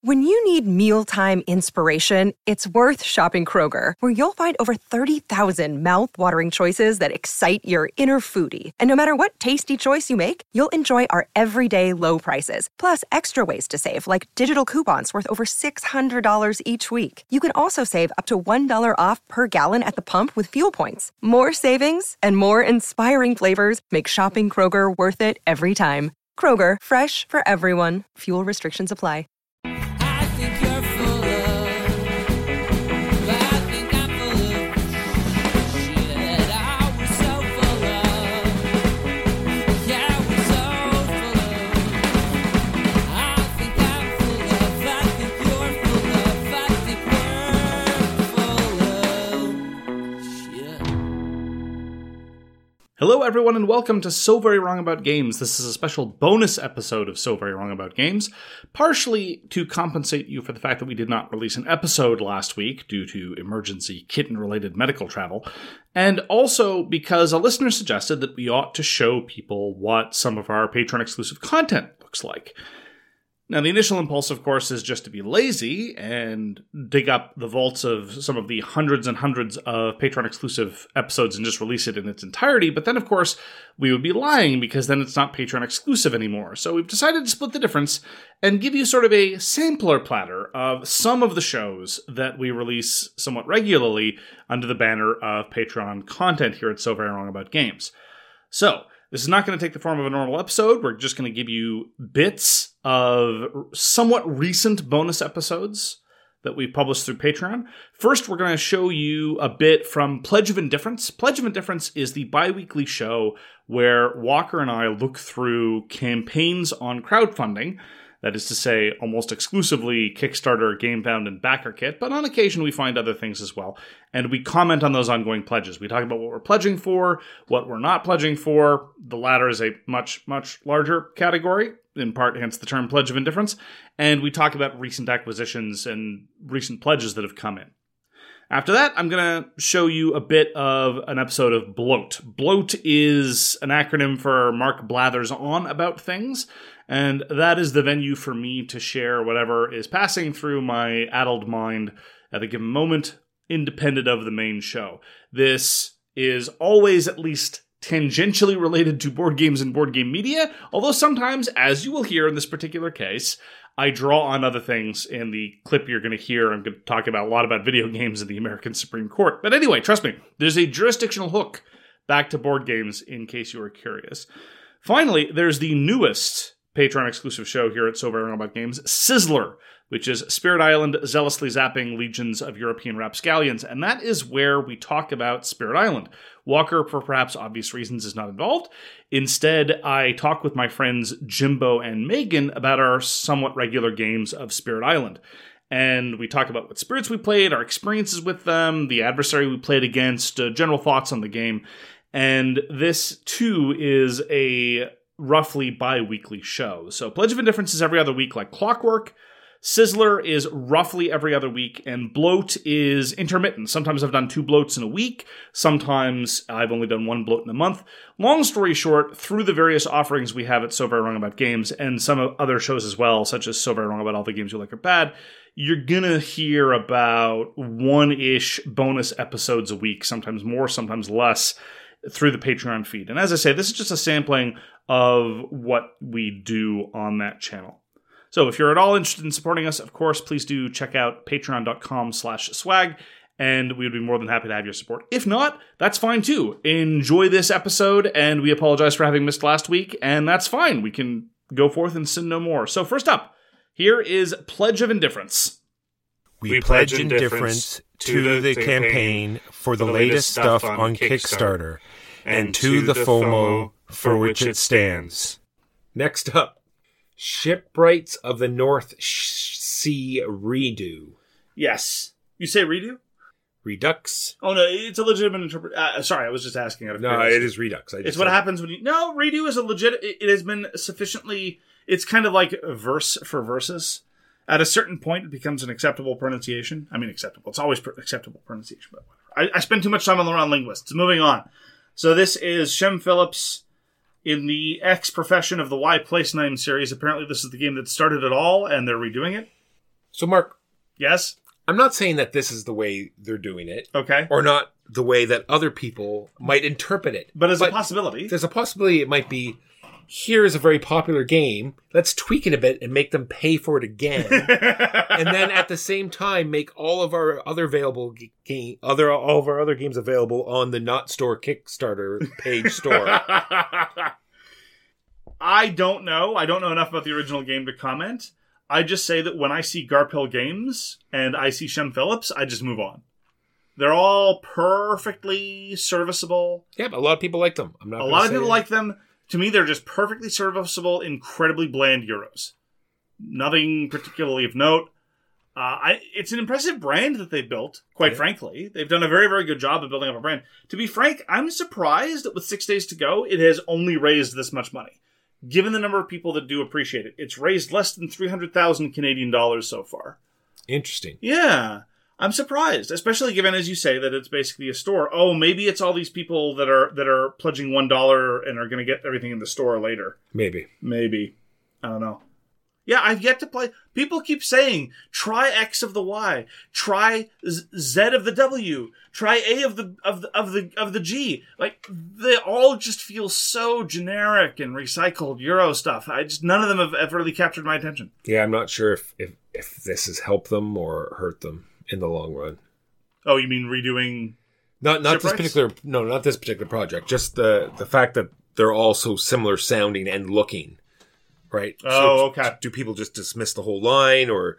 When you need mealtime inspiration, it's worth shopping Kroger, where you'll find over 30,000 mouth-watering choices that excite your inner foodie. And no matter what tasty choice you make, you'll enjoy our everyday low prices, plus extra ways to save, like digital coupons worth over $600 each week. You can also save up to $1 off per gallon at the pump with fuel points. More savings and more inspiring flavors make shopping Kroger worth it every time. Kroger, fresh for everyone. Fuel restrictions apply. Hello everyone and welcome to So Very Wrong About Games. This is a special bonus episode of So Very Wrong About Games, partially to compensate you for the fact that we did not release an episode last week due to emergency kitten-related medical travel, and also because a listener suggested that we ought to show people what some of our Patreon-exclusive content looks like. Now, the initial impulse, of course, is just to be lazy and dig up the vaults of some of the hundreds and hundreds of Patreon-exclusive episodes and just release it in its entirety. But then, of course, we would be lying because then it's not Patreon-exclusive anymore. So we've decided to split the difference and give you sort of a sampler platter of some of the shows that we release somewhat regularly under the banner of Patreon content here at So Very Wrong About Games. So, this is not going to take the form of a normal episode. We're just going to give you bits of somewhat recent bonus episodes that we published through Patreon. First, we're going to show you a bit from Pledge of Indifference. Pledge of Indifference is the bi-weekly show where Walker and I look through campaigns on crowdfunding. That is to say, almost exclusively Kickstarter, GameFound, and BackerKit, but on occasion we find other things as well, and we comment on those ongoing pledges. We talk about what we're pledging for, what we're not pledging for. The latter is a much, much larger category, in part hence the term Pledge of Indifference, and we talk about recent acquisitions and recent pledges that have come in. After that, I'm going to show you a bit of an episode of Bloat. Bloat is an acronym for Mark Blathers On About Things, and that is the venue for me to share whatever is passing through my addled mind at a given moment, independent of the main show. This is always at least tangentially related to board games and board game media, although sometimes, as you will hear in this particular case, I draw on other things. In the clip you're going to hear, I'm going to talk about a lot about video games in the American Supreme Court. But anyway, trust me, there's a jurisdictional hook back to board games in case you were curious. Finally, there's the newest Patreon-exclusive show here at So Very Wrong About Games, Sizzler, which is Spirit Island zealously zapping legions of European rapscallions, and that is where we talk about Spirit Island. Walker, for perhaps obvious reasons, is not involved. Instead, I talk with my friends Jimbo and Megan about our somewhat regular games of Spirit Island. And we talk about what spirits we played, our experiences with them, the adversary we played against, general thoughts on the game. And this, too, is a roughly bi-weekly show. So Pledge of Indifference is every other week like clockwork. Sizzler is roughly every other week, and Bloat is intermittent. Sometimes I've done 2 bloats in a week. Sometimes I've only done 1 bloat in a month. Long story short, through the various offerings we have at So Very Wrong About Games, and some other shows as well, such as So Very Wrong About All the Games You Like Are Bad, you're gonna hear about 1-ish bonus episodes a week, sometimes more, sometimes less, through the Patreon feed. And as I say, this is just a sampling of what we do on that channel. So if you're at all interested in supporting us, of course, please do check out patreon.com/swag, and we would be more than happy to have your support. If not, that's fine too. Enjoy this episode, and we apologize for having missed last week, and that's fine. We can go forth and sin no more. So first up, here is Pledge of Indifference. We pledge indifference to the campaign for the latest stuff on Kickstarter, and to the FOMO for which it stands. Next up, Shipwrights of the North Sea redo. Yes. You say redo? Redux. Oh, no, it's a legitimate interpretation. Sorry, I was just asking out of curiosity. No, it is Redux. It's what happens when you... No, redo is a legit... It has been sufficiently... It's kind of like verse for verses. At a certain point, it becomes an acceptable pronunciation. I mean, acceptable. It's always acceptable pronunciation, but whatever. I spend too much time on the wrong linguists. Moving on. So this is Shem Phillips in the X Profession of the Y Place Name series. Apparently this is the game that started it all, and they're redoing it. So, Mark, Yes? I'm not saying that this is the way they're doing it. Okay. Or not the way that other people might interpret it. But as a possibility. There's a possibility it might be, here is a very popular game. Let's tweak it a bit and make them pay for it again. And then at the same time, make all of our other available all of our other games available on the Not Store Kickstarter page store. I don't know. I don't know enough about the original game to comment. I just say that when I see Garphill Games and I see Shem Phillips, I just move on. They're all perfectly serviceable. Yeah, but a lot of people like them. A lot of people like them. To me, they're just perfectly serviceable, incredibly bland Euros. Nothing particularly of note. It's an impressive brand that they've built, quite frankly. They've done a very, very good job of building up a brand. To be frank, I'm surprised that with 6 days to go, it has only raised this much money. Given the number of people that do appreciate it, it's raised less than 300,000 Canadian dollars so far. Interesting. Yeah. I'm surprised, especially given, as you say, that it's basically a store. Oh, maybe it's all these people that are pledging $1 and are going to get everything in the store later. Maybe. I don't know. Yeah, I've yet to play. People keep saying, try X of the Y, try Z of the W, try A of the G. Like, they all just feel so generic and recycled Euro stuff. None of them have ever really captured my attention. Yeah, I'm not sure if this has helped them or hurt them in the long run. Oh, you mean redoing? Not this particular project. Just the fact that they're all so similar sounding and looking, right? Oh, okay. Do people just dismiss the whole line, or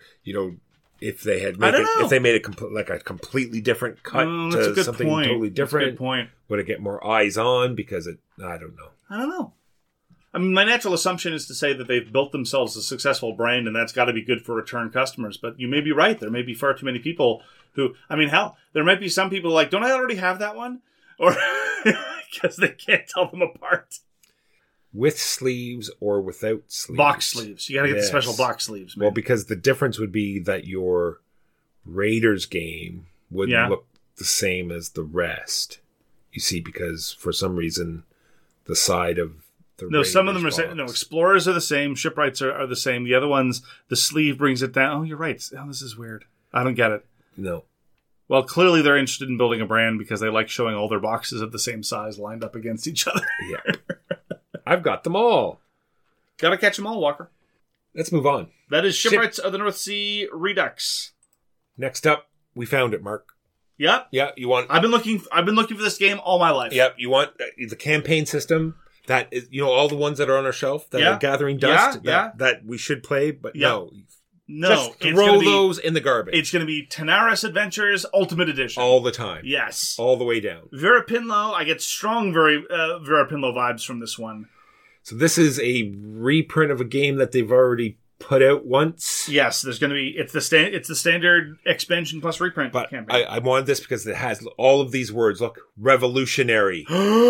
if they had if they made a completely different cut to something totally different? That's a good point. Would it get more eyes on because I don't know. I don't know. I mean, my natural assumption is to say that they've built themselves a successful brand, and that's got to be good for return customers. But you may be right. There may be far too many people who... I mean, hell, there might be some people like, don't I already have that one? Or because they can't tell them apart. With sleeves or without sleeves. Box sleeves. You got to get the special box sleeves, man. Well, because the difference would be that your Raiders game wouldn't look the same as the rest. You see, because for some reason, the side of some of them are the same. No, Explorers are the same. Shipwrights are the same. The other ones, the sleeve brings it down. Oh, you're right. Oh, this is weird. I don't get it. No. Well, clearly they're interested in building a brand because they like showing all their boxes of the same size lined up against each other. Yeah. I've got them all. Gotta catch them all, Walker. Let's move on. That is Shipwrights of the North Sea Redux. Next up, we found it, Mark. Yep. Yeah, you want... I've been looking for this game all my life. Yep, you want the campaign system... That is, all the ones that are on our shelf that are gathering dust that we should play, but no. Just throw those in the garbage. It's going to be Tanaris Adventures Ultimate Edition. All the time. Yes. All the way down. Vera Pinlow, I get strong Vera Pinlow vibes from this one. So this is a reprint of a game that they've already put out once. Yes, there's going to be, it's the standard expansion plus reprint campaign. I wanted this because it has all of these words. Look, revolutionary.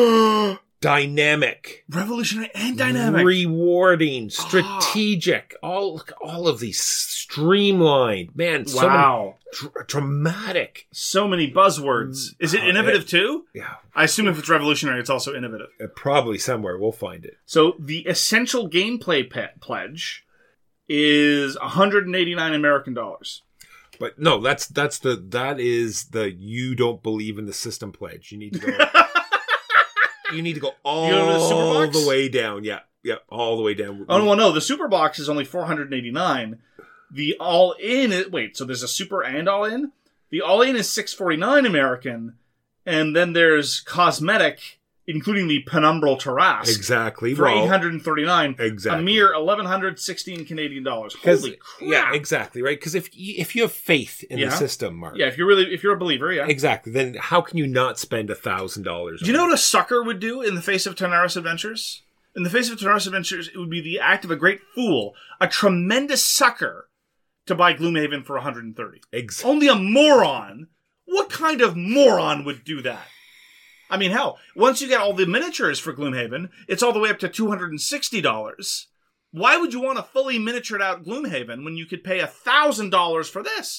Dynamic, revolutionary, and dynamic, rewarding, strategic, all of these streamlined, man. So many dramatic, so many buzzwords. Is it innovative too? Yeah, I assume if it's revolutionary, it's also innovative. Probably somewhere we'll find it. So the essential gameplay pledge is $189 American dollars. But no, that is the you don't believe in the system pledge. You need to go. You need to go all the way down. Yeah, all the way down. Oh, no, the Super Box is only $489. The all-in so there's a Super and all-in? The all-in is $649 American, and then there's cosmetic, including the Penumbral Tarrasque. Exactly. For $839. Exactly. A mere $1,116 Canadian dollars. Holy crap. Yeah, exactly, right? Because if you have faith in the system, Mark. Yeah, if you're a believer, yeah. Exactly. Then how can you not spend $1,000? Do you know what a sucker would do in the face of Tanaris Adventures? In the face of Tanaris Adventures, it would be the act of a great fool, a tremendous sucker, to buy Gloomhaven for $130. Exactly. Only a moron. What kind of moron would do that? I mean, hell, once you get all the miniatures for Gloomhaven, it's all the way up to $260. Why would you want a fully miniatured out Gloomhaven when you could pay $1,000 for this?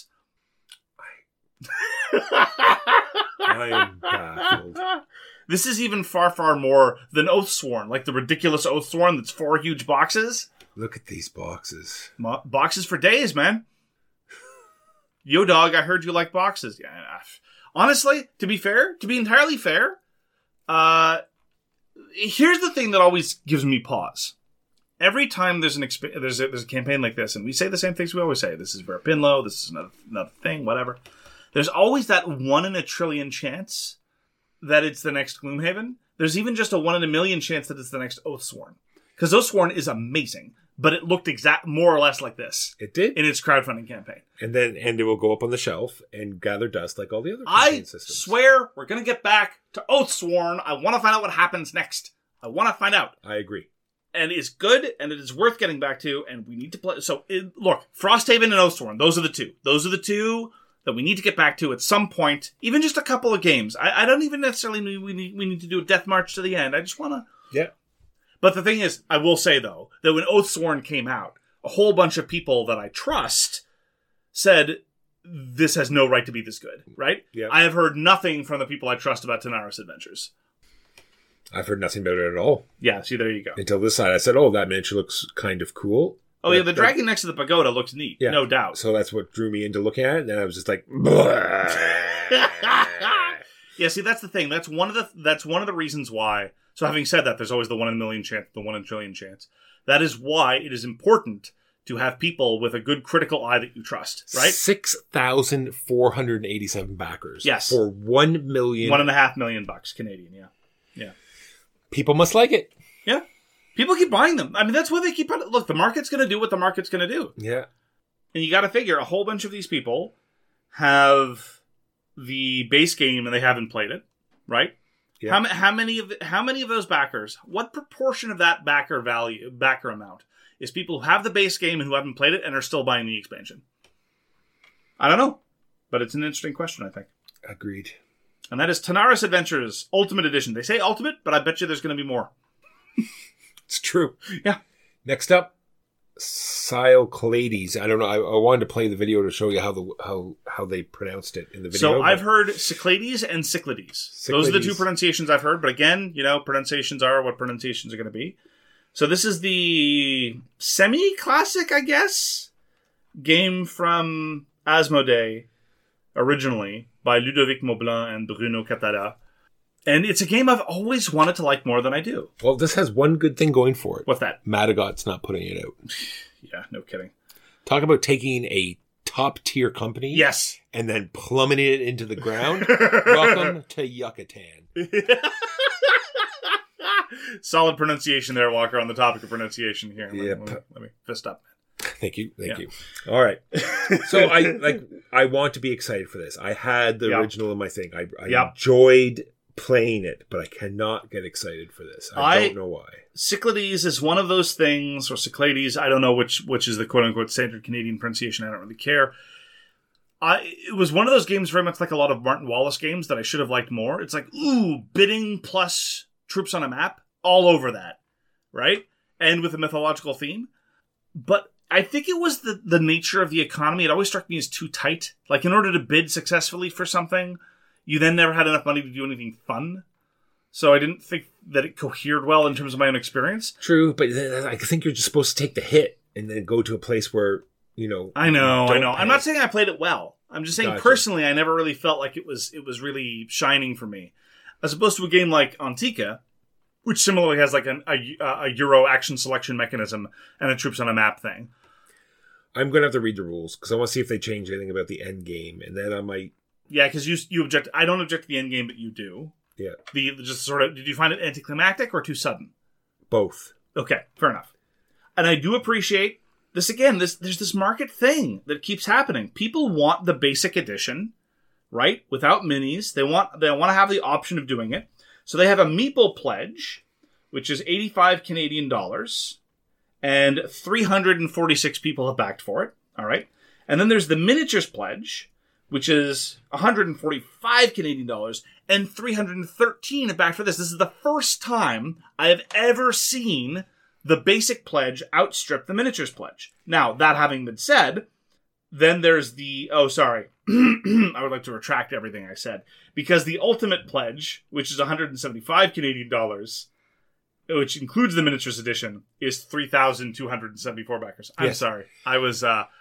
I am baffled. This is even far, far more than Oathsworn, like the ridiculous Oathsworn that's 4 huge boxes. Look at these boxes. Boxes for days, man. Yo, dog, I heard you like boxes. Yeah. Honestly, to be entirely fair, here's the thing that always gives me pause. Every time there's a campaign like this, and we say the same things we always say. This is Vera Pinlow. This is another thing, whatever. There's always that 1 in a trillion chance that it's the next Gloomhaven. There's even just a 1 in a million chance that it's the next Oathsworn. Because Oathsworn is amazing, but it looked more or less like this. It did. In its crowdfunding campaign. And it will go up on the shelf and gather dust like all the other campaign systems. I swear we're going to get back to Oathsworn. I want to find out what happens next. I want to find out. I agree. And it's good, and it is worth getting back to, and we need to play. So, look, Frosthaven and Oathsworn, those are the two. Those are the two that we need to get back to at some point, even just a couple of games. I don't even necessarily mean we need to do a death march to the end. I just want to... Yeah. But the thing is, I will say, though, that when Oathsworn came out, a whole bunch of people that I trust said, this has no right to be this good, right? Yeah. I have heard nothing from the people I trust about Tanaris Adventures. I've heard nothing about it at all. Yeah, see, there you go. Until this side, I said, oh, that miniature looks kind of cool. Oh, yeah, the dragon next to the pagoda looks neat, no doubt. So that's what drew me into looking at it, and then I was just like, yeah, see, that's the thing. That's one of the reasons why. So having said that, there's always the 1 in a million chance, the 1 in a trillion chance. That is why it is important to have people with a good critical eye that you trust, right? 6,487 backers. Yes. For $1 million. $1.5 million Canadian, yeah. Yeah. People must like it. Yeah. People keep buying them. I mean, that's why they keep on. Look, the market's going to do what the market's going to do. Yeah. And you got to figure a whole bunch of these people have the base game and they haven't played it, right? Yeah. How many of those backers? What proportion of that backer amount is people who have the base game and who haven't played it and are still buying the expansion? I don't know, but it's an interesting question, I think. Agreed. And that is Tanaris Adventures Ultimate Edition. They say Ultimate, but I bet you there's going to be more. It's true. Yeah. Next up, Cyclades. I don't know. I wanted to play the video to show you how they pronounced it in the video. So I've heard Cyclades and Cyclades. Those are the two pronunciations I've heard. But again, pronunciations are what pronunciations are going to be. So this is the semi-classic, I guess, game from Asmodee, originally, by Ludovic Maublin and Bruno Catala. And it's a game I've always wanted to like more than I do. Well, this has one good thing going for it. What's that? Madagot's not putting it out. Yeah, no kidding. Talk about taking a top-tier company. Yes. And then plummeting it into the ground. Welcome to Yucatan. Solid pronunciation there, Walker, on the topic of pronunciation here. Yep. Let me fist up. Thank you. Thank you. All right. So I want to be excited for this. I had the original in my thing. I enjoyed playing it, but I cannot get excited for this. I don't know why. Cyclades is one of those things, or Cyclades, I don't know which is the quote-unquote standard Canadian pronunciation. I don't really care. It was one of those games very much like a lot of Martin Wallace games that I should have liked more. It's like, bidding plus troops on a map, all over that, right? And with a mythological theme. But I think it was the nature of the economy. It always struck me as too tight. Like, in order to bid successfully for something, you then never had enough money to do anything fun. So I didn't think that it cohered well in terms of my own experience. True, but I think you're just supposed to take the hit and then go to a place where, I know. I'm not saying I played it well. I'm just saying personally, I never really felt like it was really shining for me. As opposed to a game like Antica, which similarly has like a Euro action selection mechanism and a troops on a map thing. I'm going to have to read the rules because I want to see if they change anything about the end game, and then I might... Yeah, because you object. I don't object to the end game, but you do. Yeah. Did you find it anticlimactic or too sudden? Both. Okay, fair enough. And I do appreciate this again. There's this market thing that keeps happening. People want the basic edition, right? Without minis. They want to have the option of doing it. So they have a Meeple pledge, which is 85 Canadian dollars, and 346 people have backed for it. All right. And then there's the miniatures pledge, which is 145 Canadian dollars, and 313 have backed for this. This is the first time I have ever seen the basic pledge outstrip the miniatures pledge. Now, that having been said, then there's the... Oh, sorry. I would like to retract everything I said. Because the ultimate pledge, which is 175 Canadian dollars, which includes the miniatures edition, is 3,274 backers. I'm sorry. I was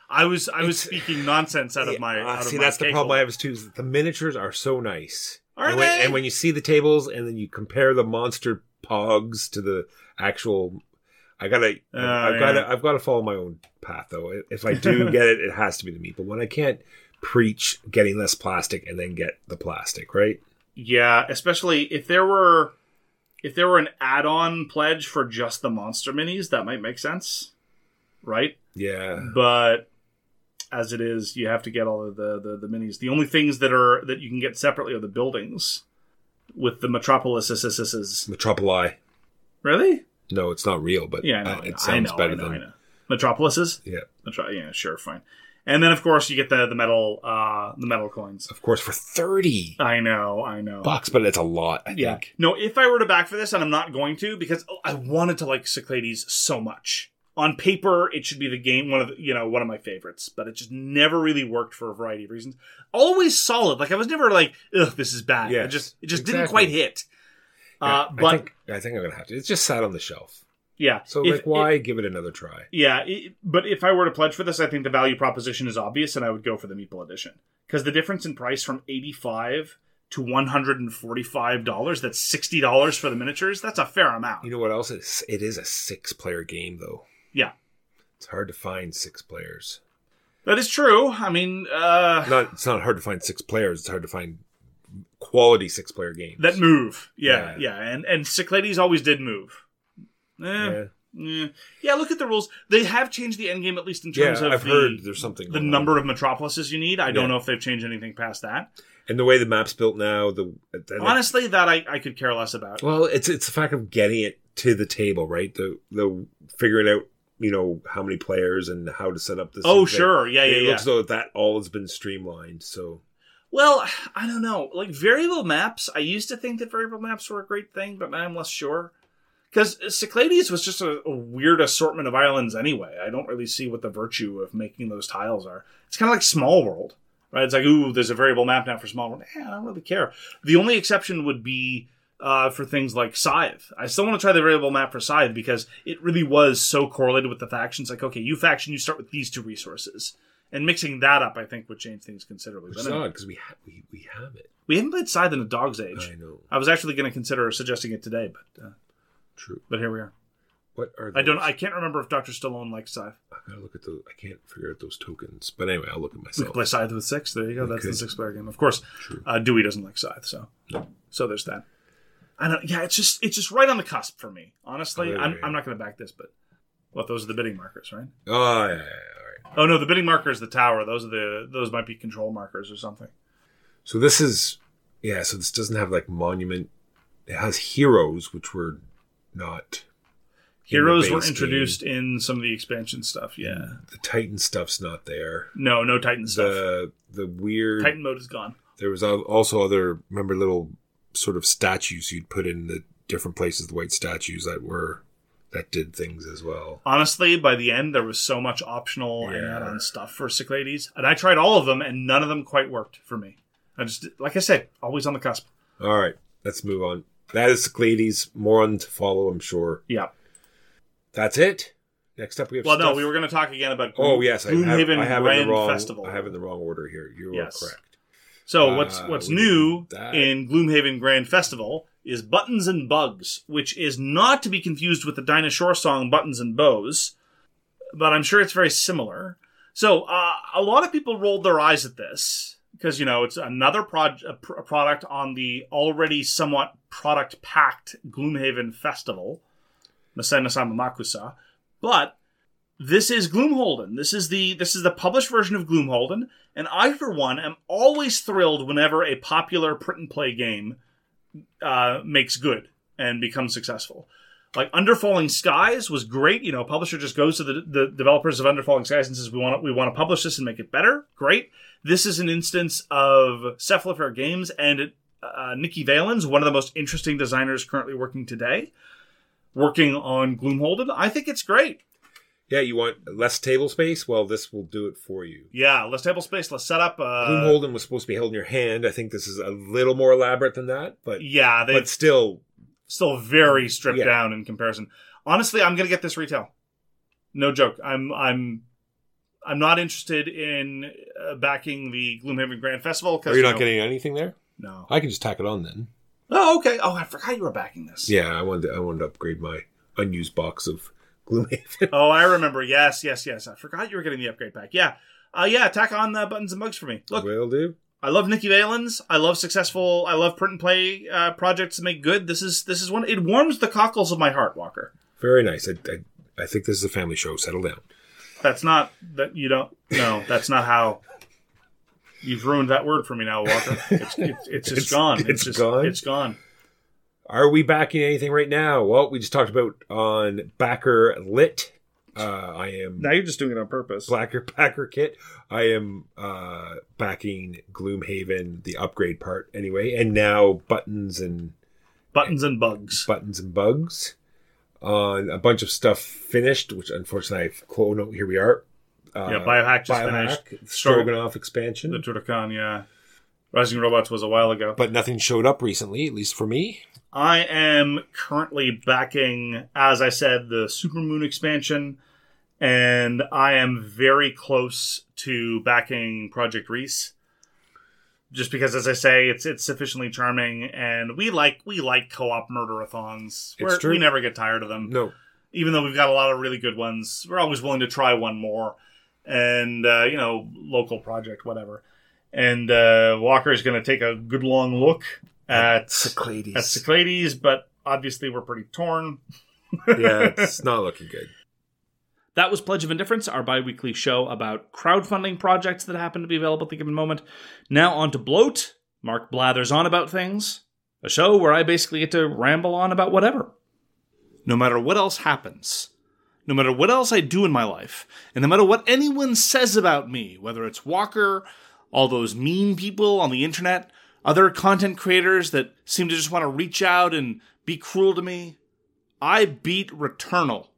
I was speaking nonsense out of my. That's the problem I have too. Is that the miniatures are so nice. Are they? And when you see the tables, and then you compare the monster pogs to the actual, I've got to follow my own path though. If I do get it, it has to be the meat. But when I can't preach getting less plastic and then get the plastic, right? Yeah, especially if there were an add-on pledge for just the monster minis, that might make sense, right? Yeah, but as it is, you have to get all of the minis. The only things that you can get separately are the buildings with the Metropolises. Metropoli. Really? No, it's not real, but yeah, I know, it sounds better than Metropolises. Yeah, yeah, sure, fine. And then, of course, you get the metal coins. Of course, for 30. I know. Bucks, but it's a lot, I think. No, if I were to back for this, and I'm not going to, because I wanted to like Cyclades so much. On paper, it should be the game, one of my favorites, but it just never really worked for a variety of reasons. Always solid. Like, I was never like, ugh, this is bad. Yeah, it just didn't quite hit. Yeah, but I think I'm going to have to. It's just sat on the shelf. Yeah. So, why give it another try? Yeah, but if I were to pledge for this, I think the value proposition is obvious, and I would go for the Meeple Edition. Because the difference in price from $85 to $145, that's $60 for the miniatures, that's a fair amount. You know what else? It is a 6-player game, though. Yeah. It's hard to find 6 players. That is true. I mean... It's not hard to find 6 players. It's hard to find quality 6-player games. That move. Yeah. And Cyclades always did move. Yeah, look at the rules. They have changed the endgame, at least in terms of I've heard there's something the number of Metropolises you need. I don't know if they've changed anything past that. And the way the map's built now, honestly, that I could care less about. Well, it's the fact of getting it to the table, right? The figuring out, how many players and how to set up this. Oh, sure, yeah. It looks though that all has been streamlined. So, well, I don't know. Like variable maps, I used to think that variable maps were a great thing, but now I'm less sure. Because Cyclades was just a weird assortment of islands anyway. I don't really see what the virtue of making those tiles are. It's kind of like Small World, right? It's like, ooh, there's a variable map now for Small World. I don't really care. The only exception would be for things like Scythe. I still want to try the variable map for Scythe because it really was so correlated with the factions. Like, okay, you faction, you start with these 2 resources. And mixing that up, I think, would change things considerably. It's odd, because we have it. We haven't played Scythe in a Dog's Age. I know. I was actually going to consider suggesting it today, but... True. But here we are. What are those? I can't remember if Dr. Stallone likes Scythe. I gotta look at those. I can't figure out those tokens. But anyway, I'll look at myself. We can play Scythe with 6. There you go. That's the 6-player game. Of course, Dewey doesn't like Scythe, so there's that. I don't. Yeah, it's just right on the cusp for me. Honestly, I'm not going to back this, but those are the bidding markers, right? Oh yeah, all right. Oh no, the bidding marker is the tower. Those might be control markers or something. So this is So this doesn't have like monument. It has heroes, which were not. Heroes were introduced in some of the expansion stuff, yeah. The Titan stuff's not there. No Titan stuff. The weird... Titan mode is gone. There was also other, remember, little sort of statues you'd put in the different places, the white statues that did things as well. Honestly, by the end, there was so much optional and add-on stuff for Cyclades. And I tried all of them, and none of them quite worked for me. Like I said, always on the cusp. All right, let's move on. That is Cyclades. More on to follow, I'm sure. Yeah. That's it? Next up we have no, we were going to talk again about Gloomhaven Grand Festival. I have it in the wrong order here. You are correct. So what's new in Gloomhaven Grand Festival is Buttons and Bugs, which is not to be confused with the Dinosaur song Buttons and Bows, but I'm sure it's very similar. So a lot of people rolled their eyes at this because, it's another product on the already somewhat product-packed Gloomhaven Festival. Masai Makusa. But this is Gloomholden. This is the published version of Gloomholden, and I, for one, am always thrilled whenever a popular print-and-play game makes good and becomes successful. Like, Under Falling Skies was great. A publisher just goes to the developers of Under Falling Skies and says, we want to publish this and make it better. Great. This is an instance of Cephalofair Games and Nikki Valens, one of the most interesting designers currently working today, working on Gloomholden. I think it's great. Yeah, you want less table space? Well, this will do it for you. Yeah, less table space, less setup. Gloomholden was supposed to be held in your hand. I think this is a little more elaborate than that, but but still very stripped down in comparison. Honestly, I'm going to get this retail. No joke. I'm I'm not interested in backing the Gloomhaven Grand Festival. Are you not getting anything there? No. I can just tack it on then. Oh, okay. Oh, I forgot you were backing this. Yeah, I wanted to upgrade my unused box of Gloomhaven. Oh, I remember. Yes. I forgot you were getting the upgrade pack. Yeah. Tack on the buttons and bugs for me. Look. Will do. I love Nikki Valens. I love print and play projects to make good. This is one. It warms the cockles of my heart, Walker. Very nice. I think this is a family show. Settle down. That's not that you don't. No, that's not how. You've ruined that word for me now, Walker. It's just gone. It's gone. It's gone. Are we backing anything right now? Well, we just talked about on Backer Lit. I am now. You're just doing it on purpose. Backer Kit. I am backing Gloomhaven, the upgrade part anyway, and now buttons and bugs. On a bunch of stuff finished, which unfortunately I quote note. Here we are. Biohack just finished. Stroganoff expansion. The Turtlecon, yeah. Rising Robots was a while ago. But nothing showed up recently, at least for me. I am currently backing, as I said, the Supermoon expansion, and I am very close to backing Project Reese. Just because, as I say, it's sufficiently charming, and we like co-op murderathons. It's true. We never get tired of them. No. Even though we've got a lot of really good ones, we're always willing to try one more. And, local project, whatever. And Walker is going to take a good long look at Cyclades, but obviously we're pretty torn. Yeah, it's not looking good. That was Pledge of Indifference, our bi-weekly show about crowdfunding projects that happen to be available at the given moment. Now on to Bloat. Mark blathers on about things. A show where I basically get to ramble on about whatever. No matter what else happens, no matter what else I do in my life, and no matter what anyone says about me, whether it's Walker, all those mean people on the internet, other content creators that seem to just want to reach out and be cruel to me, I beat Returnal.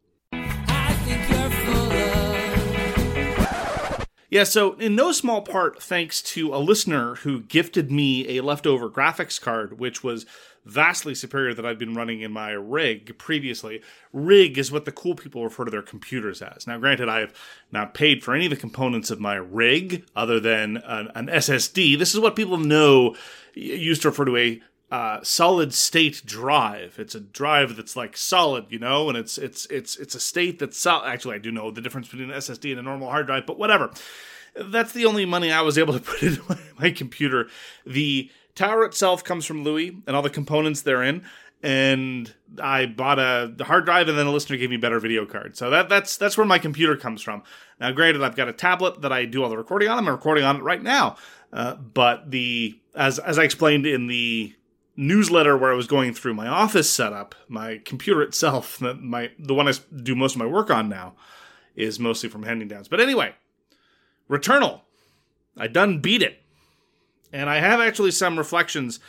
Yeah, so in no small part thanks to a listener who gifted me a leftover graphics card, which was vastly superior that I've been running in my rig previously. Rig is what the cool people refer to their computers as. Now, granted, I have not paid for any of the components of my rig other than an SSD. This is what people know used to refer to a solid state drive. It's a drive that's like solid, and it's a state that's solid. Actually, I do know the difference between an SSD and a normal hard drive, but whatever. That's the only money I was able to put into my computer. The tower itself comes from Louis and all the components therein, and I bought the hard drive, and then a listener gave me a better video card. So that's where my computer comes from. Now, granted, I've got a tablet that I do all the recording on. I'm recording on it right now, but as I explained in the newsletter where I was going through my office setup, my computer itself, the one I do most of my work on now, is mostly from hand-me-downs. But anyway, Returnal. I done beat it. And I have actually some reflections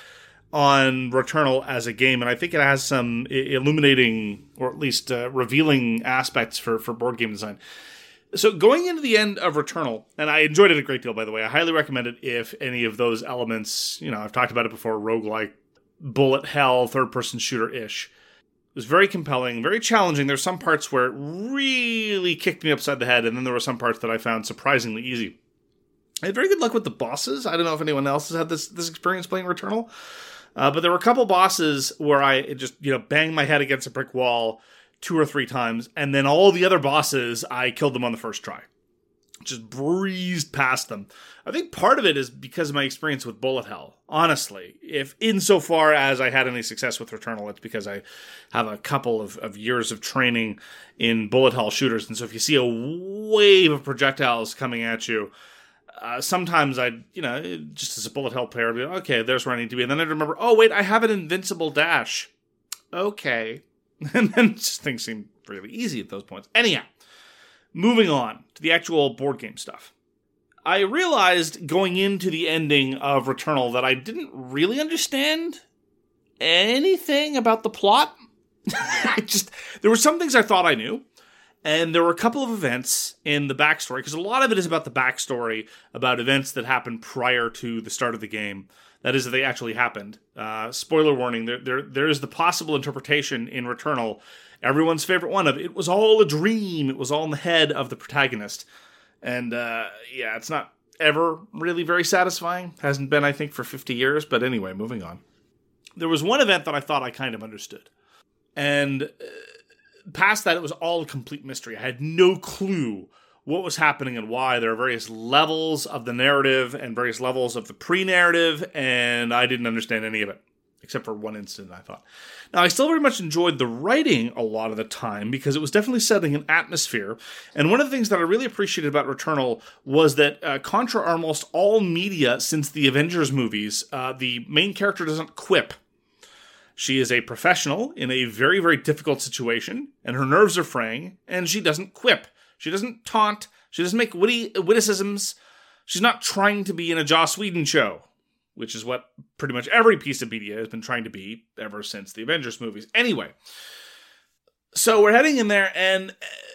on Returnal as a game, and I think it has some illuminating, or at least revealing aspects for board game design. So going into the end of Returnal, and I enjoyed it a great deal, by the way. I highly recommend it if any of those elements, I've talked about it before, roguelike, bullet hell, third-person shooter-ish. It was very compelling, very challenging. There's some parts where it really kicked me upside the head, and then there were some parts that I found surprisingly easy. I had very good luck with the bosses. I don't know if anyone else has had this experience playing Returnal, but there were a couple bosses where I just, banged my head against a brick wall 2 or 3 times, and then all the other bosses, I killed them on the first try. Just breezed past them. I think part of it is because of my experience with bullet hell. Honestly, if insofar as I had any success with Returnal, it's because I have a couple of years of training in bullet hell shooters. And so if you see a wave of projectiles coming at you, sometimes just as a bullet hell player, I'd be like, okay, there's where I need to be. And then I'd remember, oh wait, I have an invincible dash. Okay. And then just things seem really easy at those points. Anyhow. Moving on to the actual board game stuff. I realized going into the ending of Returnal that I didn't really understand anything about the plot. There were some things I thought I knew, and there were a couple of events in the backstory, because a lot of it is about the backstory, about events that happened prior to the start of the game. That is, that they actually happened. Spoiler warning, there is the possible interpretation in Returnal, everyone's favorite one, of it was all a dream, it was all in the head of the protagonist. And it's not ever really very satisfying. Hasn't been, I think, for 50 years. But anyway, moving on. There was one event that I thought I kind of understood. And past that, it was all a complete mystery. I had no clue what was happening and why. There are various levels of the narrative and various levels of the pre-narrative, and I didn't understand any of it, except for one incident, I thought. Now, I still very much enjoyed the writing a lot of the time, because it was definitely setting an atmosphere, and one of the things that I really appreciated about Returnal was that, contra almost all media since the Avengers movies, the main character doesn't quip. She is a professional in a very, very difficult situation, and her nerves are fraying, and she doesn't quip. She doesn't taunt. She doesn't make witticisms. She's not trying to be in a Joss Whedon show, which is what pretty much every piece of media has been trying to be ever since the Avengers movies. Anyway, so we're heading in there, and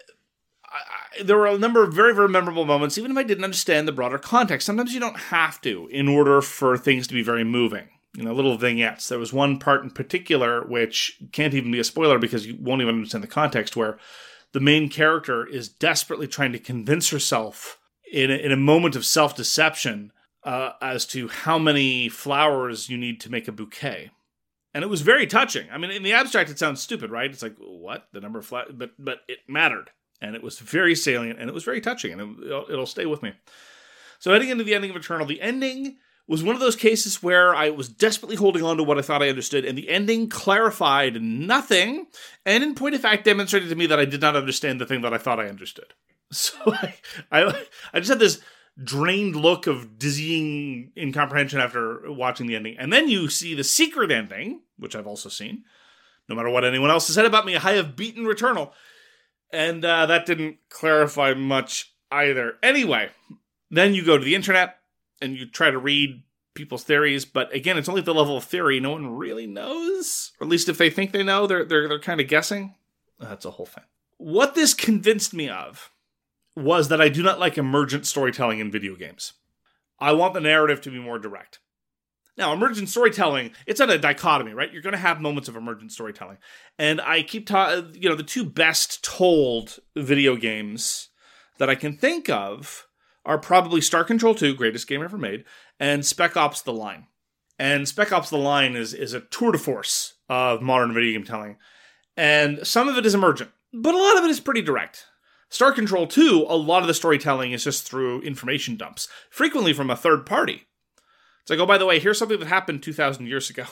there were a number of very, very memorable moments, even if I didn't understand the broader context. Sometimes you don't have to in order for things to be very moving. Little vignettes. There was one part in particular, which can't even be a spoiler because you won't even understand the context, where the main character is desperately trying to convince herself in a moment of self-deception as to how many flowers you need to make a bouquet. And it was very touching. I mean, in the abstract, it sounds stupid, right? It's like, what? The number of flowers? But it mattered. And it was very salient, and it was very touching, and it'll stay with me. So heading into the ending of Eternal, the ending was one of those cases where I was desperately holding on to what I thought I understood, and the ending clarified nothing, and in point of fact demonstrated to me that I did not understand the thing that I thought I understood. So I just had this drained look of dizzying incomprehension after watching the ending. And then you see the secret ending, which I've also seen. No matter what anyone else has said about me, I have beaten Returnal. And that didn't clarify much either. Anyway, then you go to the internet, and you try to read people's theories, but again, it's only at the level of theory. No one really knows, or at least if they think they know, they're kind of guessing. That's a whole thing. What this convinced me of was that I do not like emergent storytelling in video games. I want the narrative to be more direct. Now, emergent storytelling, it's at a dichotomy, right? You're going to have moments of emergent storytelling, and I keep the two best told video games that I can think of are probably Star Control 2, greatest game ever made, and Spec Ops: The Line. And Spec Ops: The Line is a tour de force of modern video game telling. And some of it is emergent, but a lot of it is pretty direct. Star Control 2, a lot of the storytelling is just through information dumps, frequently from a third party. It's like, oh, by the way, here's something that happened 2,000 years ago.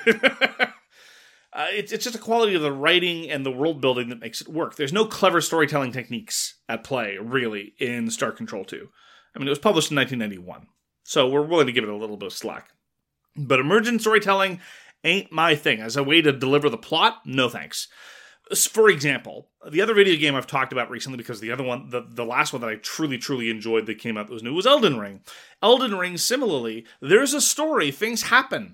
It's just a quality of the writing and the world building that makes it work. There's no clever storytelling techniques at play, really, in Star Control 2. I mean, it was published in 1991, so we're willing to give it a little bit of slack. But emergent storytelling ain't my thing. As a way to deliver the plot, no thanks. For example, the other video game I've talked about recently, because the other one, the last one that I truly, truly enjoyed that came out that was new, was Elden Ring. Elden Ring, similarly, there's a story, things happen.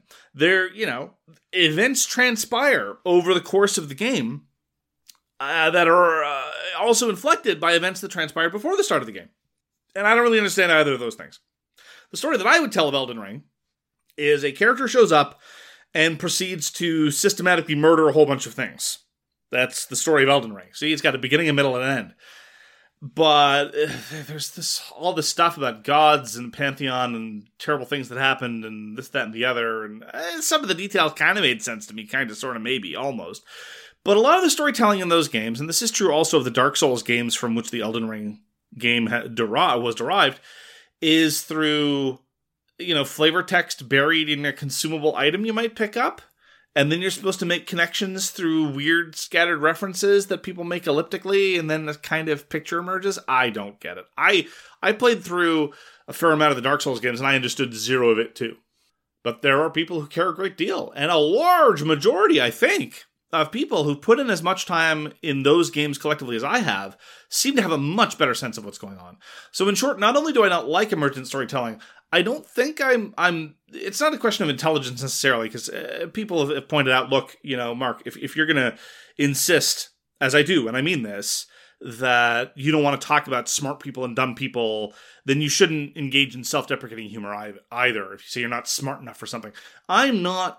Events transpire over the course of the game that are also inflected by events that transpired before the start of the game. And I don't really understand either of those things. The story that I would tell of Elden Ring is a character shows up and proceeds to systematically murder a whole bunch of things. That's the story of Elden Ring. See, it's got a beginning, a middle, and an end. But there's all this stuff about gods and pantheon and terrible things that happened and this, that, and the other. And some of the details kind of made sense to me, kind of, sort of, maybe, almost. But a lot of the storytelling in those games, and this is true also of the Dark Souls games from which the Elden Ring game was derived, is through, flavor text buried in a consumable item you might pick up. And then you're supposed to make connections through weird scattered references that people make elliptically, and then a kind of picture emerges. I don't get it. I played through a fair amount of the Dark Souls games, and I understood zero of it too. But there are people who care a great deal, and a large majority, I think, of people who put in as much time in those games collectively as I have seem to have a much better sense of what's going on. So in short, not only do I not like emergent storytelling, I don't think I'm it's not a question of intelligence necessarily, because people have pointed out, look, Mark, if you're going to insist, as I do, and I mean this, that you don't want to talk about smart people and dumb people, then you shouldn't engage in self-deprecating humor either. If you say you're not smart enough for something, I'm not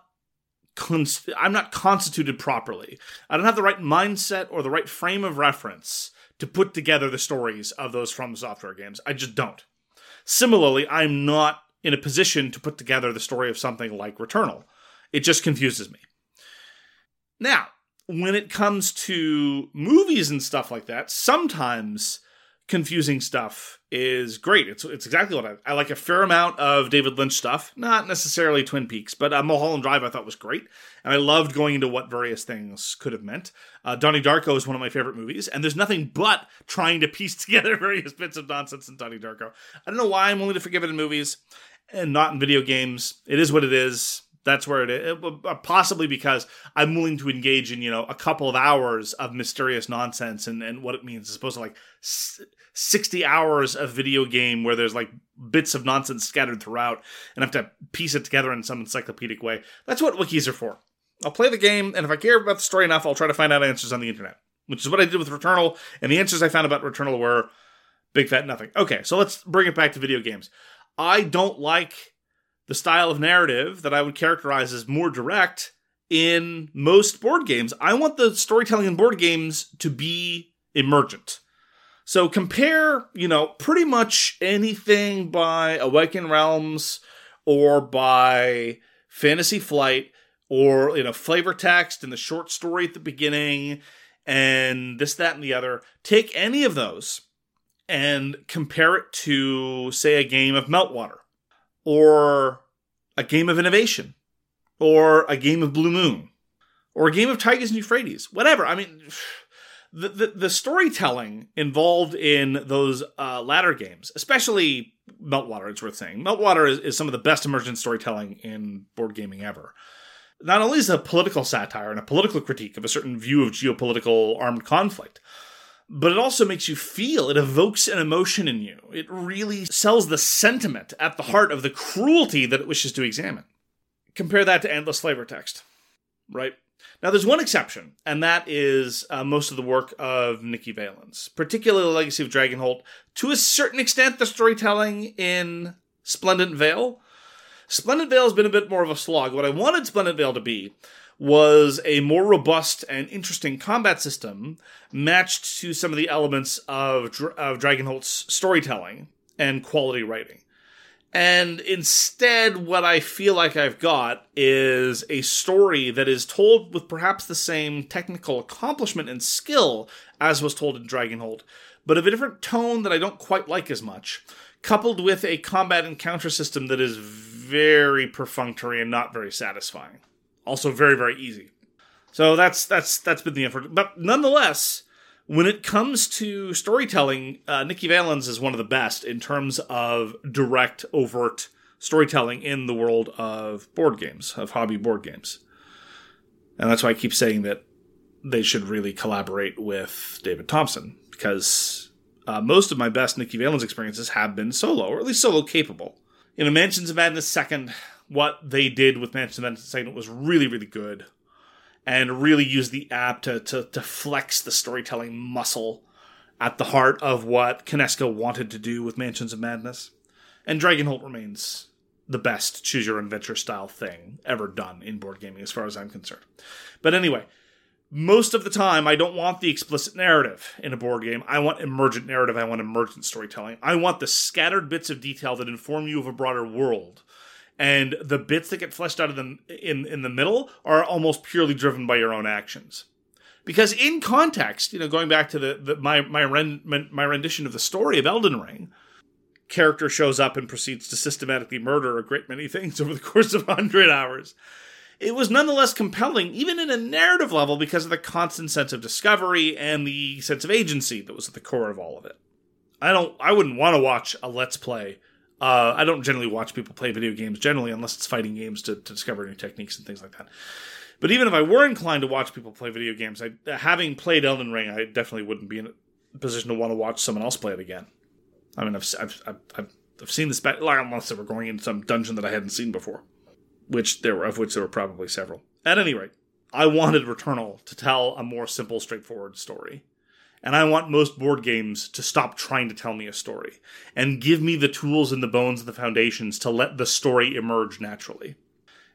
constituted properly. I don't have the right mindset or the right frame of reference to put together the stories of those From Software games. I just don't. Similarly, I'm not in a position to put together the story of something like Returnal. It just confuses me. Now, when it comes to movies and stuff like that, sometimes confusing stuff is great. It's exactly what I like. A fair amount of David Lynch stuff, not necessarily Twin Peaks, but Mulholland Drive I thought was great, and I loved going into what various things could have meant. Donnie Darko is one of my favorite movies, and there's nothing but trying to piece together various bits of nonsense in Donnie Darko. I don't know why I'm willing to forgive it in movies and not in video games. It is what it is. That's where it is. Possibly because I'm willing to engage in, a couple of hours of mysterious nonsense and what it means, as opposed to like 60 hours of video game where there's like bits of nonsense scattered throughout and I have to piece it together in some encyclopedic way. That's what wikis are for. I'll play the game, and if I care about the story enough, I'll try to find out answers on the internet, which is what I did with Returnal, and the answers I found about Returnal were big fat nothing. Okay, so let's bring it back to video games. I don't like the style of narrative that I would characterize as more direct in most board games. I want the storytelling in board games to be emergent. So compare, pretty much anything by Awakened Realms or by Fantasy Flight or, flavor text and the short story at the beginning and this, that, and the other. Take any of those and compare it to, say, a game of Meltwater, or a game of Innovation, or a game of Blue Moon, or a game of Tigers and Euphrates, whatever. I mean, the storytelling involved in those latter games, especially Meltwater, it's worth saying. Meltwater is some of the best emergent storytelling in board gaming ever. Not only is it a political satire and a political critique of a certain view of geopolitical armed conflict, but it also makes you feel, it evokes an emotion in you. It really sells the sentiment at the heart of the cruelty that it wishes to examine. Compare that to endless flavor text, right? Now, there's one exception, and that is most of the work of Nikki Valens, particularly Legacy of Dragonholt. To a certain extent, the storytelling in Splendent Vale. Splendent Vale has been a bit more of a slog. What I wanted Splendent Vale to be was a more robust and interesting combat system matched to some of the elements of Dragonholt's storytelling and quality writing. And instead, what I feel like I've got is a story that is told with perhaps the same technical accomplishment and skill as was told in Dragonholt, but of a different tone that I don't quite like as much, coupled with a combat encounter system that is very perfunctory and not very satisfying. Also very, very easy. So that's been the effort. But nonetheless, when it comes to storytelling, Nikki Valens is one of the best in terms of direct, overt storytelling in the world of board games, of hobby board games. And that's why I keep saying that they should really collaborate with David Thompson, because most of my best Nikki Valens experiences have been solo, or at least solo capable. Mansions of Madness 2nd, what they did with Mansions of Madness 2nd was really, really good. And really used the app to flex the storytelling muscle at the heart of what Kinesco wanted to do with Mansions of Madness. And Dragonholt remains the best choose-your-own-adventure style thing ever done in board gaming, as far as I'm concerned. But anyway, most of the time, I don't want the explicit narrative in a board game. I want emergent narrative. I want emergent storytelling. I want the scattered bits of detail that inform you of a broader world. And the bits that get fleshed out of them in the middle are almost purely driven by your own actions. Because in context, going back to my rendition of the story of Elden Ring, character shows up and proceeds to systematically murder a great many things over the course of 100 hours. It was nonetheless compelling, even in a narrative level, because of the constant sense of discovery and the sense of agency that was at the core of all of it. I wouldn't want to watch a Let's Play. I don't generally watch people play video games, generally, unless it's fighting games to discover new techniques and things like that. But even if I were inclined to watch people play video games, having played Elden Ring, I definitely wouldn't be in a position to want to watch someone else play it again. I mean, I've seen this, unless they were going into some dungeon that I hadn't seen before, of which there were probably several. At any rate, I wanted Returnal to tell a more simple, straightforward story. And I want most board games to stop trying to tell me a story and give me the tools and the bones and the foundations to let the story emerge naturally.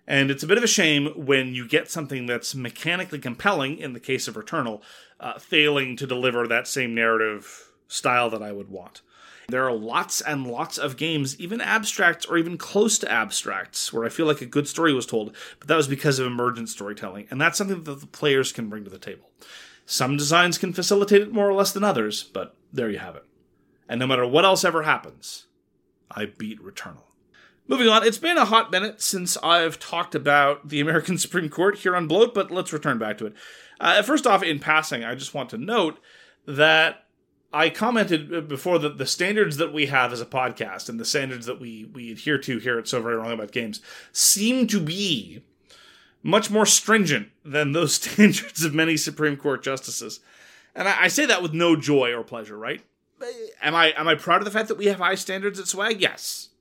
And it's a bit of a shame when you get something that's mechanically compelling, in the case of Returnal, failing to deliver that same narrative style that I would want. There are lots and lots of games, even abstracts or even close to abstracts, where I feel like a good story was told, but that was because of emergent storytelling, and that's something that the players can bring to the table. Some designs can facilitate it more or less than others, but there you have it. And no matter what else ever happens, I beat Returnal. Moving on, it's been a hot minute since I've talked about the American Supreme Court here on Bloat, but let's return back to it. First off, in passing, I just want to note that I commented before that the standards that we have as a podcast and the standards that we adhere to here at So Very Wrong About Games seem to be much more stringent than those standards of many Supreme Court justices. And I say that with no joy or pleasure, right? Am I proud of the fact that we have high standards at SWAG? Yes.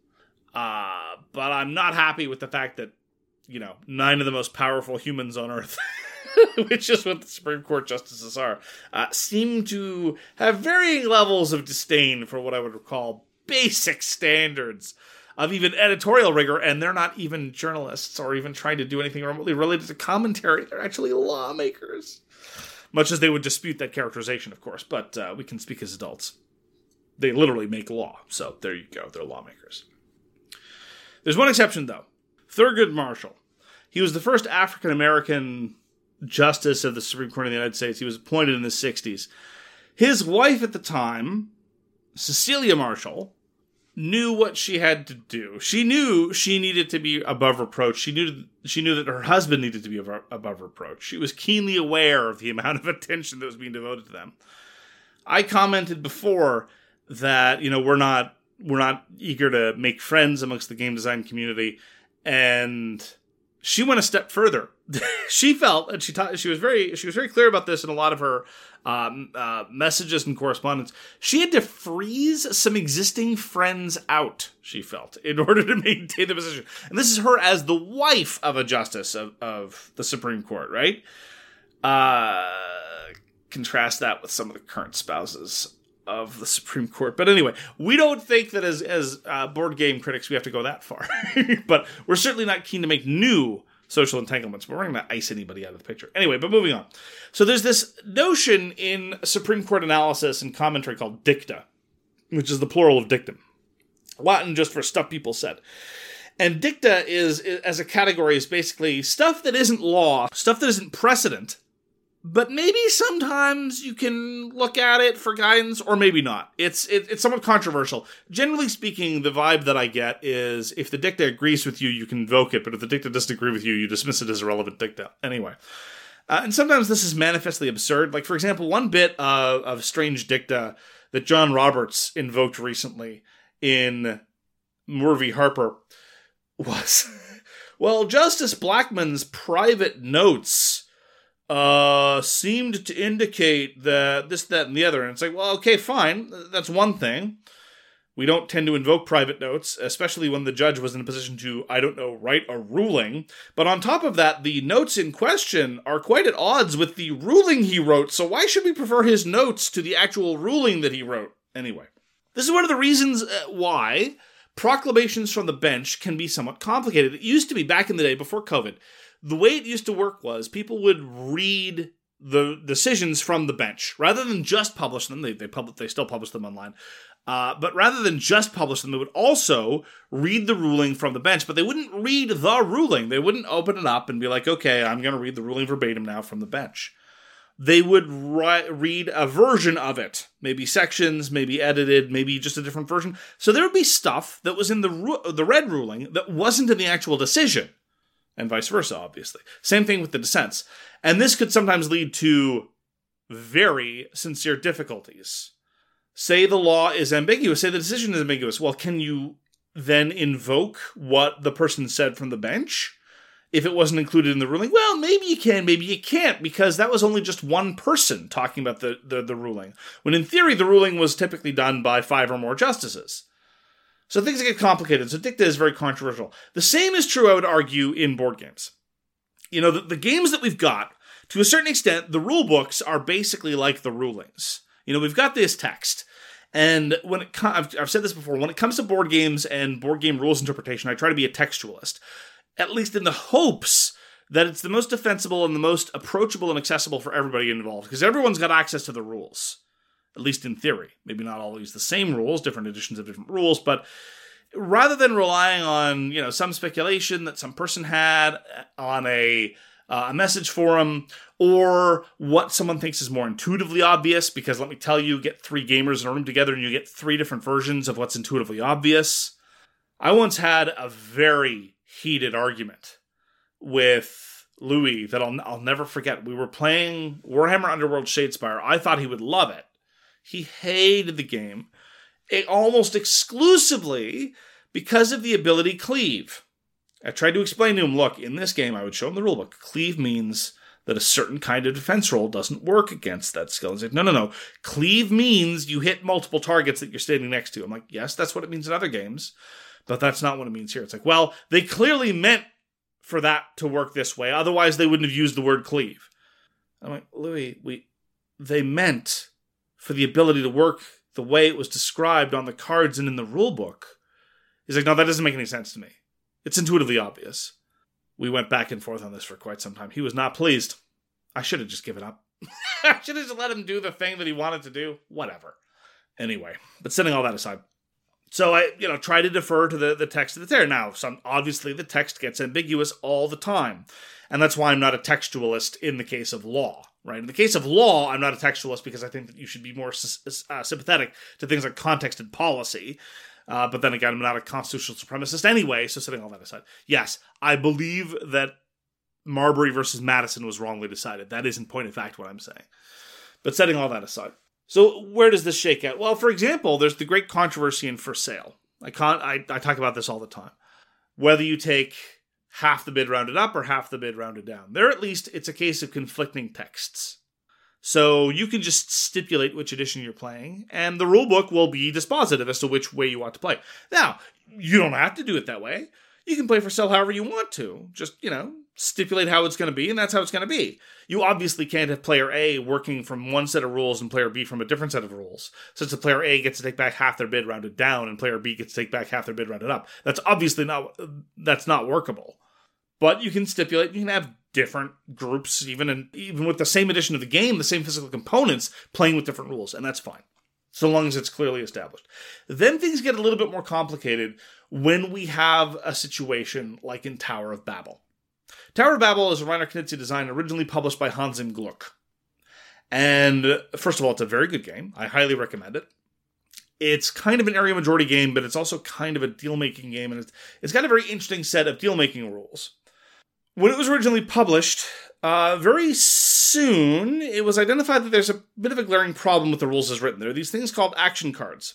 But I'm not happy with the fact that, 9 of the most powerful humans on Earth, which is what the Supreme Court justices are, seem to have varying levels of disdain for what I would call basic standards of even editorial rigor, and they're not even journalists or even trying to do anything remotely related to commentary. They're actually lawmakers. Much as they would dispute that characterization, of course, but we can speak as adults. They literally make law, so there you go, they're lawmakers. There's one exception, though. Thurgood Marshall. He was the first African-American justice of the Supreme Court of the United States. He was appointed in the 60s. His wife at the time, Cecilia Marshall, knew what she had to do. She knew she needed to be above reproach. She knew that her husband needed to be above reproach. She was keenly aware of the amount of attention that was being devoted to them. I commented before that, we're not eager to make friends amongst the game design community, and she went a step further. She felt, and she was very clear about this in a lot of her messages and correspondence. She had to freeze some existing friends out, she felt, in order to maintain the position. And this is her as the wife of a justice of the Supreme Court, right? Contrast that with some of the current spouses of the Supreme Court. But anyway, we don't think that as board game critics we have to go that far. But we're certainly not keen to make new social entanglements, but we're not going to ice anybody out of the picture. Anyway, but moving on. So there's this notion in Supreme Court analysis and commentary called dicta, which is the plural of dictum. Latin just for stuff people said. And dicta is, as a category, is basically stuff that isn't law, stuff that isn't precedent, but maybe sometimes you can look at it for guidance, or maybe not. It's somewhat controversial. Generally speaking, the vibe that I get is if the dicta agrees with you, you can invoke it, but if the dicta doesn't agree with you, you dismiss it as irrelevant dicta. Anyway. And sometimes this is manifestly absurd. Like, for example, one bit of strange dicta that John Roberts invoked recently in Moore v. Harper was, well, Justice Blackmun's private notes seemed to indicate that this, that, and the other. And it's like, well, okay, fine. That's one thing. We don't tend to invoke private notes, especially when the judge was in a position to, write a ruling. But on top of that, the notes in question are quite at odds with the ruling he wrote, so why should we prefer his notes to the actual ruling that he wrote? Anyway, this is one of the reasons why proclamations from the bench can be somewhat complicated. It used to be, back in the day, before COVID, the way it used to work was people would read the decisions from the bench rather than just publish them. They still publish them online. But rather than just publish them, they would also read the ruling from the bench, but they wouldn't read the ruling. They wouldn't open it up and be like, okay, I'm going to read the ruling verbatim now from the bench. They would read a version of it, maybe sections, maybe edited, maybe just a different version. So there would be stuff that was in the red ruling that wasn't in the actual decision. And vice versa, obviously. Same thing with the dissents. And this could sometimes lead to very sincere difficulties. Say the law is ambiguous, say the decision is ambiguous. Well, can you then invoke what the person said from the bench if it wasn't included in the ruling? Well, maybe you can, maybe you can't, because that was only just one person talking about the ruling. When in theory, the ruling was typically done by 5 or more justices. So things get complicated. So dicta is very controversial. The same is true, I would argue, in board games. The games that we've got, to a certain extent, the rule books are basically like the rulings. We've got this text. And when I've said this before, when it comes to board games and board game rules interpretation, I try to be a textualist. at least in the hopes that it's the most defensible and the most approachable and accessible for everybody involved, because everyone's got access to the rules, at least in theory. Maybe not always the same rules, different editions of different rules, but rather than relying on, some speculation that some person had on a message forum, or what someone thinks is more intuitively obvious, because let me tell you, get 3 gamers in a room together and you get 3 different versions of what's intuitively obvious. I once had a very heated argument with Louis that I'll never forget. We were playing Warhammer Underworld Shadespire. I thought he would love it. He hated the game, almost exclusively because of the ability Cleave. I tried to explain to him, look, in this game, I would show him the rulebook. Cleave means that a certain kind of defense roll doesn't work against that skill. He's like, no. Cleave means you hit multiple targets that you're standing next to. I'm like, yes, that's what it means in other games, but that's not what it means here. It's like, well, they clearly meant for that to work this way. Otherwise, they wouldn't have used the word cleave. I'm like, Louis, they meant for the ability to work the way it was described on the cards and in the rulebook. He's like, no, that doesn't make any sense to me. It's intuitively obvious. We went back and forth on this for quite some time. He was not pleased. I should have just given up. I should have just let him do the thing that he wanted to do. Whatever. Anyway, but setting all that aside. So I, try to defer to the text that's there. Now, obviously the text gets ambiguous all the time. And that's why I'm not a textualist in the case of law, right? In the case of law, I'm not a textualist because I think that you should be more sympathetic to things like context and policy. But then again, I'm not a constitutional supremacist anyway, so setting all that aside. Yes, I believe that Marbury versus Madison was wrongly decided. That is, in point of fact, what I'm saying. But setting all that aside. So where does this shake out? Well, for example, there's the great controversy in For Sale. I talk about this all the time. Whether you take half the bid rounded up or half the bid rounded down. There, at least, it's a case of conflicting texts. So you can just stipulate which edition you're playing, and the rulebook will be dispositive as to which way you want to play. Now, you don't have to do it that way. You can play For Sale however you want to. Just, stipulate how it's going to be, and that's how it's going to be. You obviously can't have player A working from one set of rules and player B from a different set of rules, since the player A gets to take back half their bid rounded down and player B gets to take back half their bid rounded up. That's obviously not workable. But you can stipulate, you can have different groups, even with the same edition of the game, the same physical components, playing with different rules, and that's fine, so long as it's clearly established. Then things get a little bit more complicated when we have a situation like in Tower of Babel. Tower of Babel is a Reiner Knizia design originally published by Hans im Gluck. And first of all, it's a very good game. I highly recommend it. It's kind of an area majority game, but it's also kind of a deal-making game, and it's got a very interesting set of deal-making rules. When it was originally published, very soon, it was identified that there's a bit of a glaring problem with the rules as written. There are these things called action cards.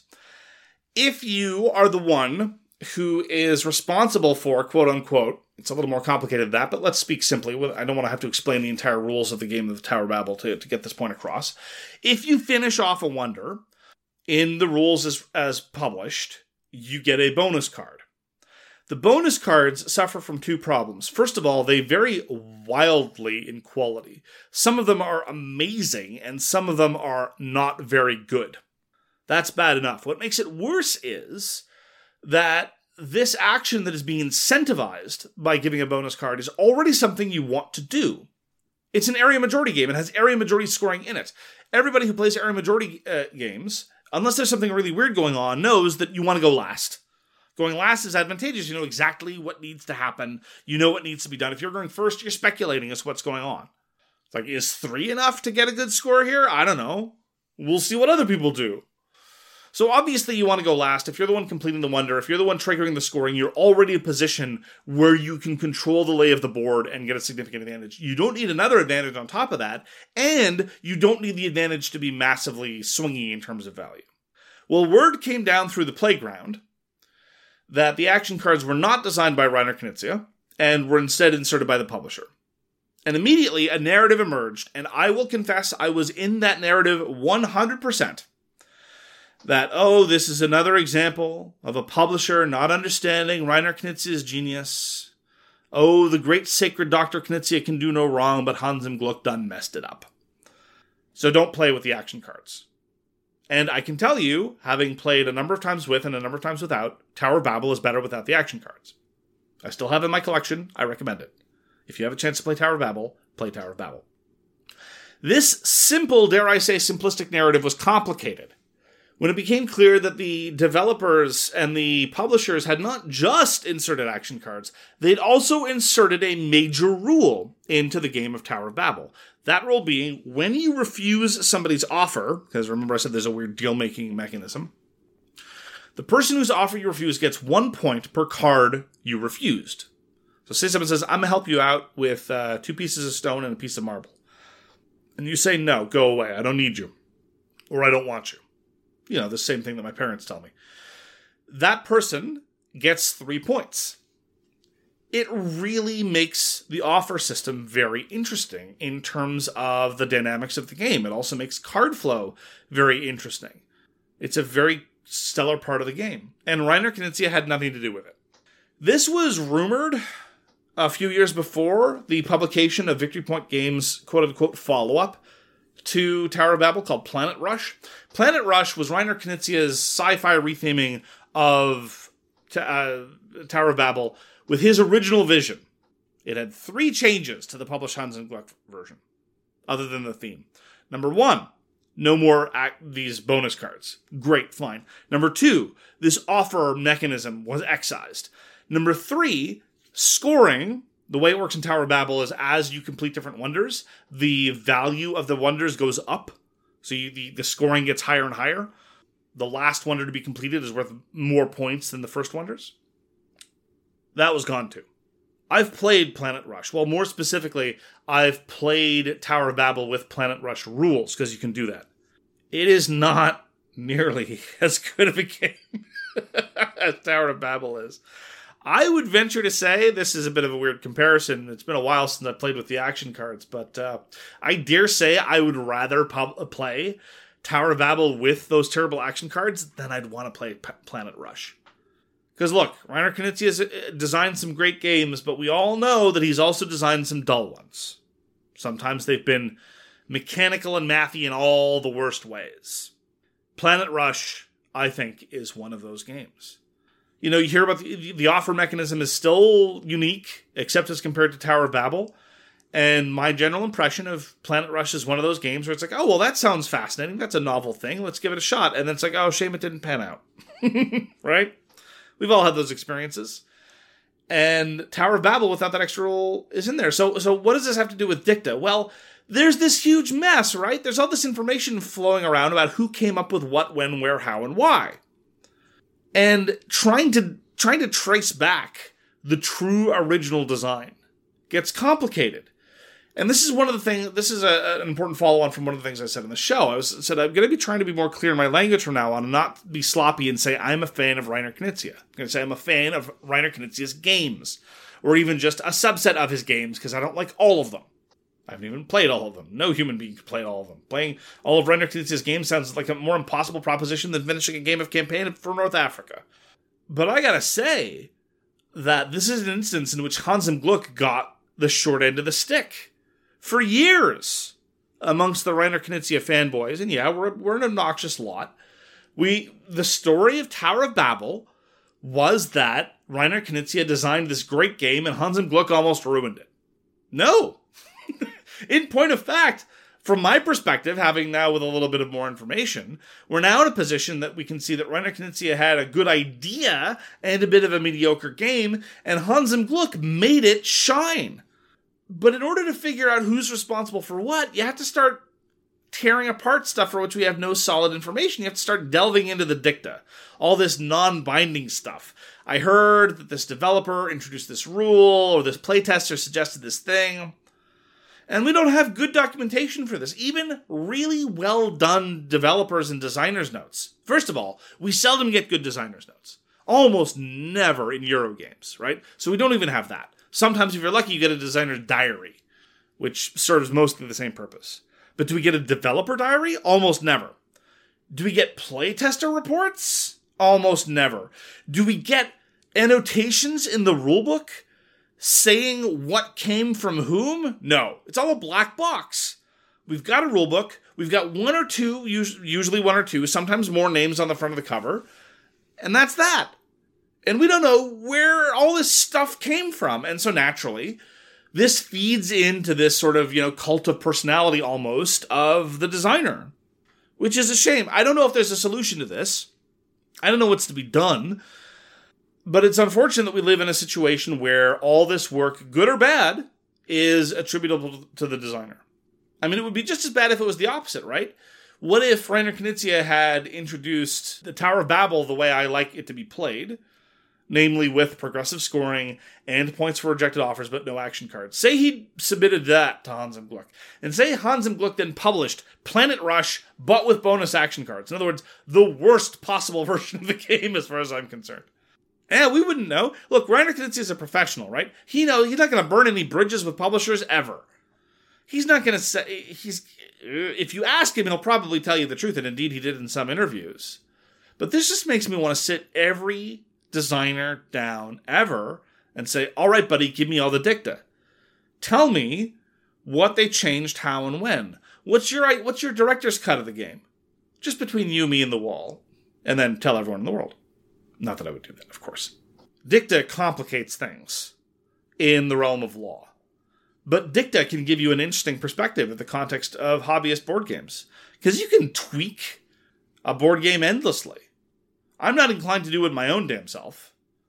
If you are the one who is responsible for, quote-unquote, it's a little more complicated than that, but let's speak simply. I don't want to have to explain the entire rules of the game of the Tower of Babel to get this point across. If you finish off a wonder in the rules as published, you get a bonus card. The bonus cards suffer from 2 problems. First of all, they vary wildly in quality. Some of them are amazing, and some of them are not very good. That's bad enough. What makes it worse is that this action that is being incentivized by giving a bonus card is already something you want to do. It's an area majority game. It has area majority scoring in it. Everybody who plays area majority games, unless there's something really weird going on, knows that you want to go last. Going last is advantageous. You know exactly what needs to happen. You know what needs to be done. If you're going first, you're speculating as to what's going on. It's like, is 3 enough to get a good score here? I don't know. We'll see what other people do. So obviously you want to go last. If you're the one completing the wonder, if you're the one triggering the scoring, you're already in a position where you can control the lay of the board and get a significant advantage. You don't need another advantage on top of that, and you don't need the advantage to be massively swingy in terms of value. Well, word came down through the playground that the action cards were not designed by Reiner Knizia and were instead inserted by the publisher. And immediately a narrative emerged, and I will confess I was in that narrative 100%. That, this is another example of a publisher not understanding Reiner Knizia's genius. The great sacred Dr. Knizia can do no wrong, but Hans im Gluck done messed it up. So don't play with the action cards. And I can tell you, having played a number of times with and a number of times without, Tower of Babel is better without the action cards. I still have it in my collection. I recommend it. If you have a chance to play Tower of Babel, play Tower of Babel. This simple, dare I say, simplistic narrative was complicated when it became clear that the developers and the publishers had not just inserted action cards, they'd also inserted a major rule into the game of Tower of Babel. That rule being, when you refuse somebody's offer, because remember I said there's a weird deal-making mechanism, the person whose offer you refuse gets 1 point per card you refused. So say someone says, I'm going to help you out with 2 pieces of stone and a piece of marble. And you say, no, go away, I don't need you. Or I don't want you. You know, the same thing that my parents tell me. That person gets 3 points. It really makes the offer system very interesting in terms of the dynamics of the game. It also makes card flow very interesting. It's a very stellar part of the game. And Reiner Knizia had nothing to do with it. This was rumored a few years before the publication of Victory Point Games' quote-unquote follow-up to Tower of Babel called Planet Rush. Planet Rush was Reiner Knizia's sci-fi retheming of Tower of Babel with his original vision. It had 3 changes to the published Hans im Glück version, other than the theme. Number 1, no more these bonus cards. Great, fine. Number 2, this offer mechanism was excised. Number 3, scoring, the way it works in Tower of Babel is as you complete different wonders, the value of the wonders goes up. So the scoring gets higher and higher. The last wonder to be completed is worth more points than the first wonders. That was gone too. I've played Planet Rush. Well, more specifically, I've played Tower of Babel with Planet Rush rules, because you can do that. It is not nearly as good of a game as Tower of Babel is. I would venture to say, this is a bit of a weird comparison, it's been a while since I played with the action cards, but I dare say I would rather play Tower of Babel with those terrible action cards than I'd want to play Planet Rush. Because look, Reiner Knizia has designed some great games, but we all know that he's also designed some dull ones. Sometimes they've been mechanical and mathy in all the worst ways. Planet Rush, I think, is one of those games. You know, you hear about the offer mechanism is still unique, except as compared to Tower of Babel. And my general impression of Planet Rush is one of those games where it's like, oh, well, that sounds fascinating. That's a novel thing. Let's give it a shot. And then it's like, oh, shame it didn't pan out. Right? We've all had those experiences. And Tower of Babel, without that extra rule, is in there. So what does this have to do with Dicta? Well, there's this huge mess, right? There's all this information flowing around about who came up with what, when, where, how, and why. And trying to trace back the true original design gets complicated. And this is one of the things, this is an important follow-on from one of the things I said in the show. I said I'm going to be trying to be more clear in my language from now on and not be sloppy and say I'm a fan of Reiner Knizia. I'm going to say I'm a fan of Reiner Knizia's games, or even just a subset of his games, because I don't like all of them. I haven't even played all of them. No human being can play all of them. Playing all of Reiner Knizia's games sounds like a more impossible proposition than finishing a game of campaign for North Africa. But I gotta say that this is an instance in which Hans im Glück got the short end of the stick. For years, amongst the Reiner Knizia fanboys, and yeah, we're an obnoxious lot, the story of Tower of Babel was that Reiner Knizia designed this great game and Hans im Glück almost ruined it. No! In point of fact, from my perspective, having now with a little bit of more information, we're now in a position that we can see that Reiner Knizia had a good idea and a bit of a mediocre game, and Hans im Glück made it shine. But in order to figure out who's responsible for what, you have to start tearing apart stuff for which we have no solid information. You have to start delving into the dicta, all this non-binding stuff. I heard that this developer introduced this rule, or this playtester suggested this thing. And we don't have good documentation for this. Even really well-done developers and designers' notes. First of all, we seldom get good designers' notes. Almost never in Eurogames, right? So we don't even have that. Sometimes, if you're lucky, you get a designer's diary, which serves mostly the same purpose. But do we get a developer diary? Almost never. Do we get playtester reports? Almost never. Do we get annotations in the rulebook saying what came from whom? No. It's all a black box. We've got a rulebook. We've got one or two, usually one or two, sometimes more names on the front of the cover. And that's that. And we don't know where all this stuff came from. And so naturally, this feeds into this sort of, cult of personality almost of the designer, which is a shame. I don't know if there's a solution to this. I don't know what's to be done. But it's unfortunate that we live in a situation where all this work, good or bad, is attributable to the designer. I mean, it would be just as bad if it was the opposite, right? What if Reiner Knizia had introduced the Tower of Babel the way I like it to be played, namely with progressive scoring and points for rejected offers, but no action cards? Say he submitted that to Hans im Glück, and say Hans im Glück then published Planet Rush, but with bonus action cards. In other words, the worst possible version of the game as far as I'm concerned. We wouldn't know. Look, Reiner Knizia is a professional, right? He's not going to burn any bridges with publishers ever. He's not going to say... If you ask him, he'll probably tell you the truth, and indeed he did in some interviews. But this just makes me want to sit every designer down ever and say, all right, buddy, give me all the dicta. Tell me what they changed, how, and when. What's your director's cut of the game? Just between you, me, and the wall. And then tell everyone in the world. Not that I would do that, of course. Dicta complicates things in the realm of law. But dicta can give you an interesting perspective of the context of hobbyist board games. Because you can tweak a board game endlessly. I'm not inclined to do it my own damn self.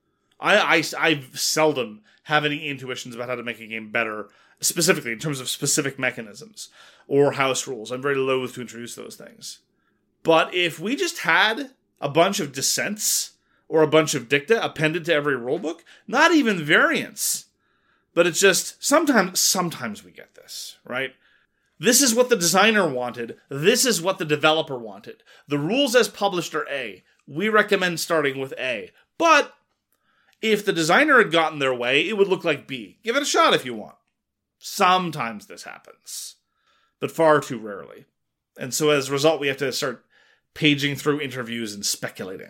I seldom have any intuitions about how to make a game better, specifically in terms of specific mechanisms or house rules. I'm very loath to introduce those things. But if we just had a bunch of dissents or a bunch of dicta appended to every rulebook, not even variants, but it's just sometimes we get this, right? This is what the designer wanted. This is what the developer wanted. The rules as published are A. We recommend starting with A. But if the designer had gotten their way, it would look like B. Give it a shot if you want. Sometimes this happens, but far too rarely. And so as a result, we have to start paging through interviews and speculating.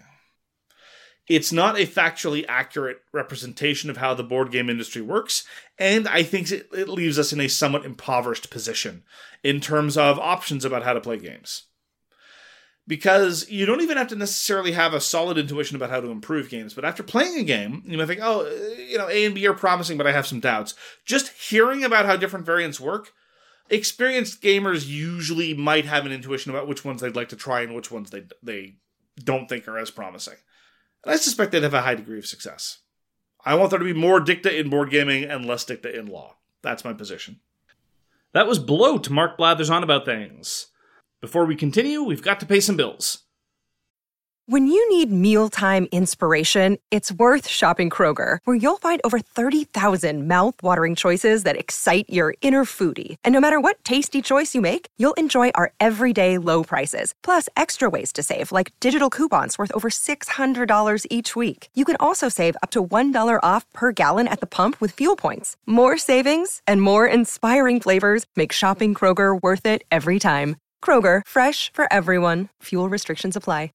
It's not a factually accurate representation of how the board game industry works, and I think it leaves us in a somewhat impoverished position in terms of options about how to play games. Because you don't even have to necessarily have a solid intuition about how to improve games, but after playing a game, you might think, A and B are promising, but I have some doubts. Just hearing about how different variants work, experienced gamers usually might have an intuition about which ones they'd like to try and which ones they don't think are as promising. And I suspect they'd have a high degree of success. I want there to be more dicta in board gaming and less dicta in law. That's my position. That was Bloat, Mark Blathers On About Things. Before we continue, we've got to pay some bills. When you need mealtime inspiration, it's worth shopping Kroger, where you'll find over 30,000 mouth-watering choices that excite your inner foodie. And no matter what tasty choice you make, you'll enjoy our everyday low prices, plus extra ways to save, like digital coupons worth over $600 each week. You can also save up to $1 off per gallon at the pump with fuel points. More savings and more inspiring flavors make shopping Kroger worth it every time. Kroger, fresh for everyone. Fuel restrictions apply.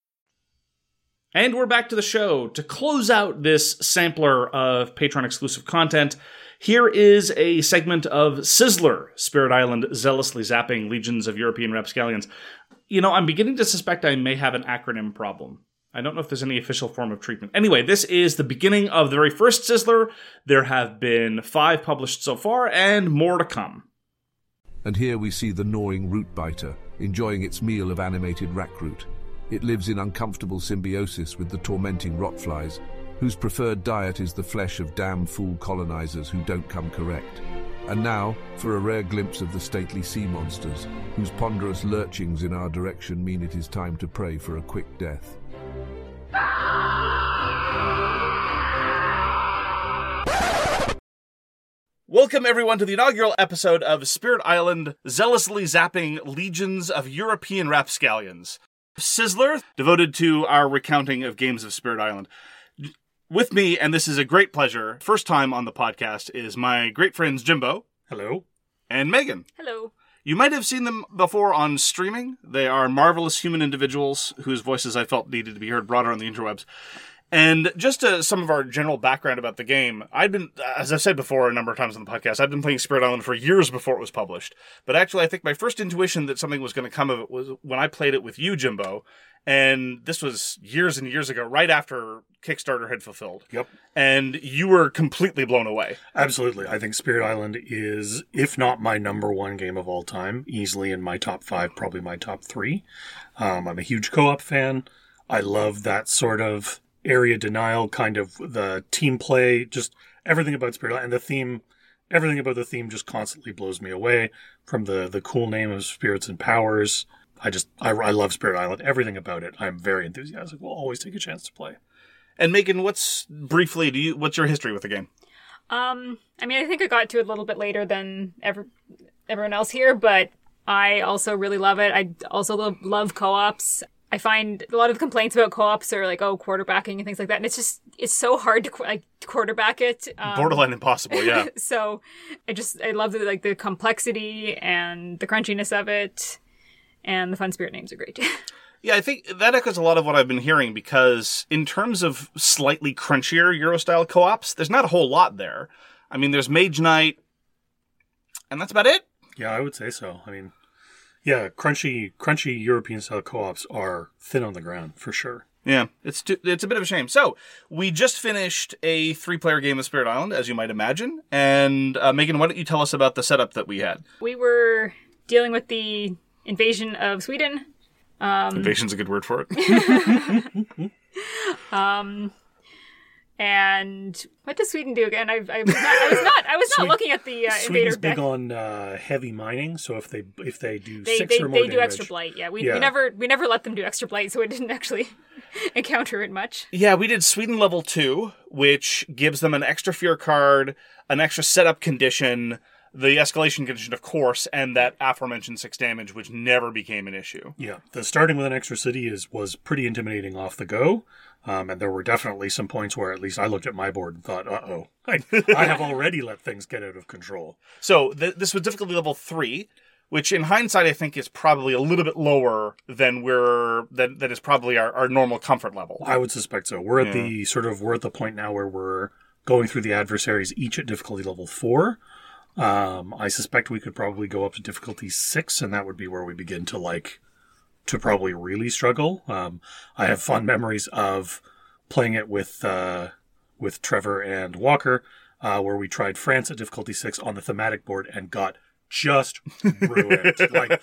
And we're back to the show. To close out this sampler of Patreon-exclusive content, here is a segment of Sizzler, Spirit Island zealously zapping legions of European rapscallions. I'm beginning to suspect I may have an acronym problem. I don't know if there's any official form of treatment. Anyway, this is the beginning of the very first Sizzler. There have been 5 published so far, and more to come. And here we see the gnawing root biter, enjoying its meal of animated rackroot. It lives in uncomfortable symbiosis with the tormenting rotflies, whose preferred diet is the flesh of damn fool colonizers who don't come correct. And now, for a rare glimpse of the stately sea monsters, whose ponderous lurchings in our direction mean it is time to pray for a quick death. Welcome, everyone, to the inaugural episode of Spirit Island zealously zapping legions of European rapscallions. Sizzler, devoted to our recounting of games of Spirit Island. With me, and this is a great pleasure, first time on the podcast, is my great friends Jimbo. Hello. And Megan. Hello. You might have seen them before on streaming. They are marvelous human individuals whose voices I felt needed to be heard broader on the interwebs. And just some of our general background about the game, I'd been, as I've said before a number of times on the podcast, I've been playing Spirit Island for years before it was published. But actually, I think my first intuition that something was going to come of it was when I played it with you, Jimbo, And this was years and years ago, right after Kickstarter had fulfilled. Yep. And you were completely blown away. Absolutely. I think Spirit Island is, if not my number one game of all time, easily in my top 5, probably my top 3. I'm a huge co-op fan. I love that sort of area denial, kind of the team play, just everything about Spirit Island. And the theme, everything about the theme just constantly blows me away, from the cool name of Spirits and Powers. I love Spirit Island. Everything about it, I'm very enthusiastic. We'll always take a chance to play. And Megan, what's your history with the game? I think I got to it a little bit later than everyone else here, but I also really love it. I also love co-ops. I find a lot of the complaints about co-ops are like, quarterbacking and things like that. And it's so hard to quarterback it. Borderline impossible, yeah. So I love the complexity and the crunchiness of it. And the Fun Spirit names are great. Yeah, I think that echoes a lot of what I've been hearing, because in terms of slightly crunchier Euro-style co-ops, there's not a whole lot there. I mean, there's Mage Knight, and that's about it. Yeah, I would say so. I mean, yeah, crunchy European-style co-ops are thin on the ground, for sure. Yeah, it's a bit of a shame. So, we just finished a 3-player game of Spirit Island, as you might imagine. And, Megan, why don't you tell us about the setup that we had? We were dealing with the invasion of Sweden. Invasion's a good word for it. And what does Sweden do again? I was not looking at the invader Sweden's deck. big on heavy mining, so if they do They 6 or more do damage, extra blight. Yeah, we never let them do extra blight, so we didn't actually encounter it much. Yeah, we did Sweden level 2, which gives them an extra fear card, an extra setup condition, the escalation condition, of course, and that aforementioned 6 damage, which never became an issue. Yeah, the starting with an extra city was pretty intimidating off the go, and there were definitely some points where at least I looked at my board and thought, uh-oh, I have already let things get out of control. So this was difficulty level 3, which in hindsight I think is probably a little bit lower than that is probably our normal comfort level. I would suspect so. We're at the point now where we're going through the adversaries each at difficulty level 4. I suspect we could probably go up to difficulty 6, and that would be where we begin to probably really struggle. I have fond memories of playing it with Trevor and Walker, where we tried France at difficulty 6 on the thematic board and got just ruined.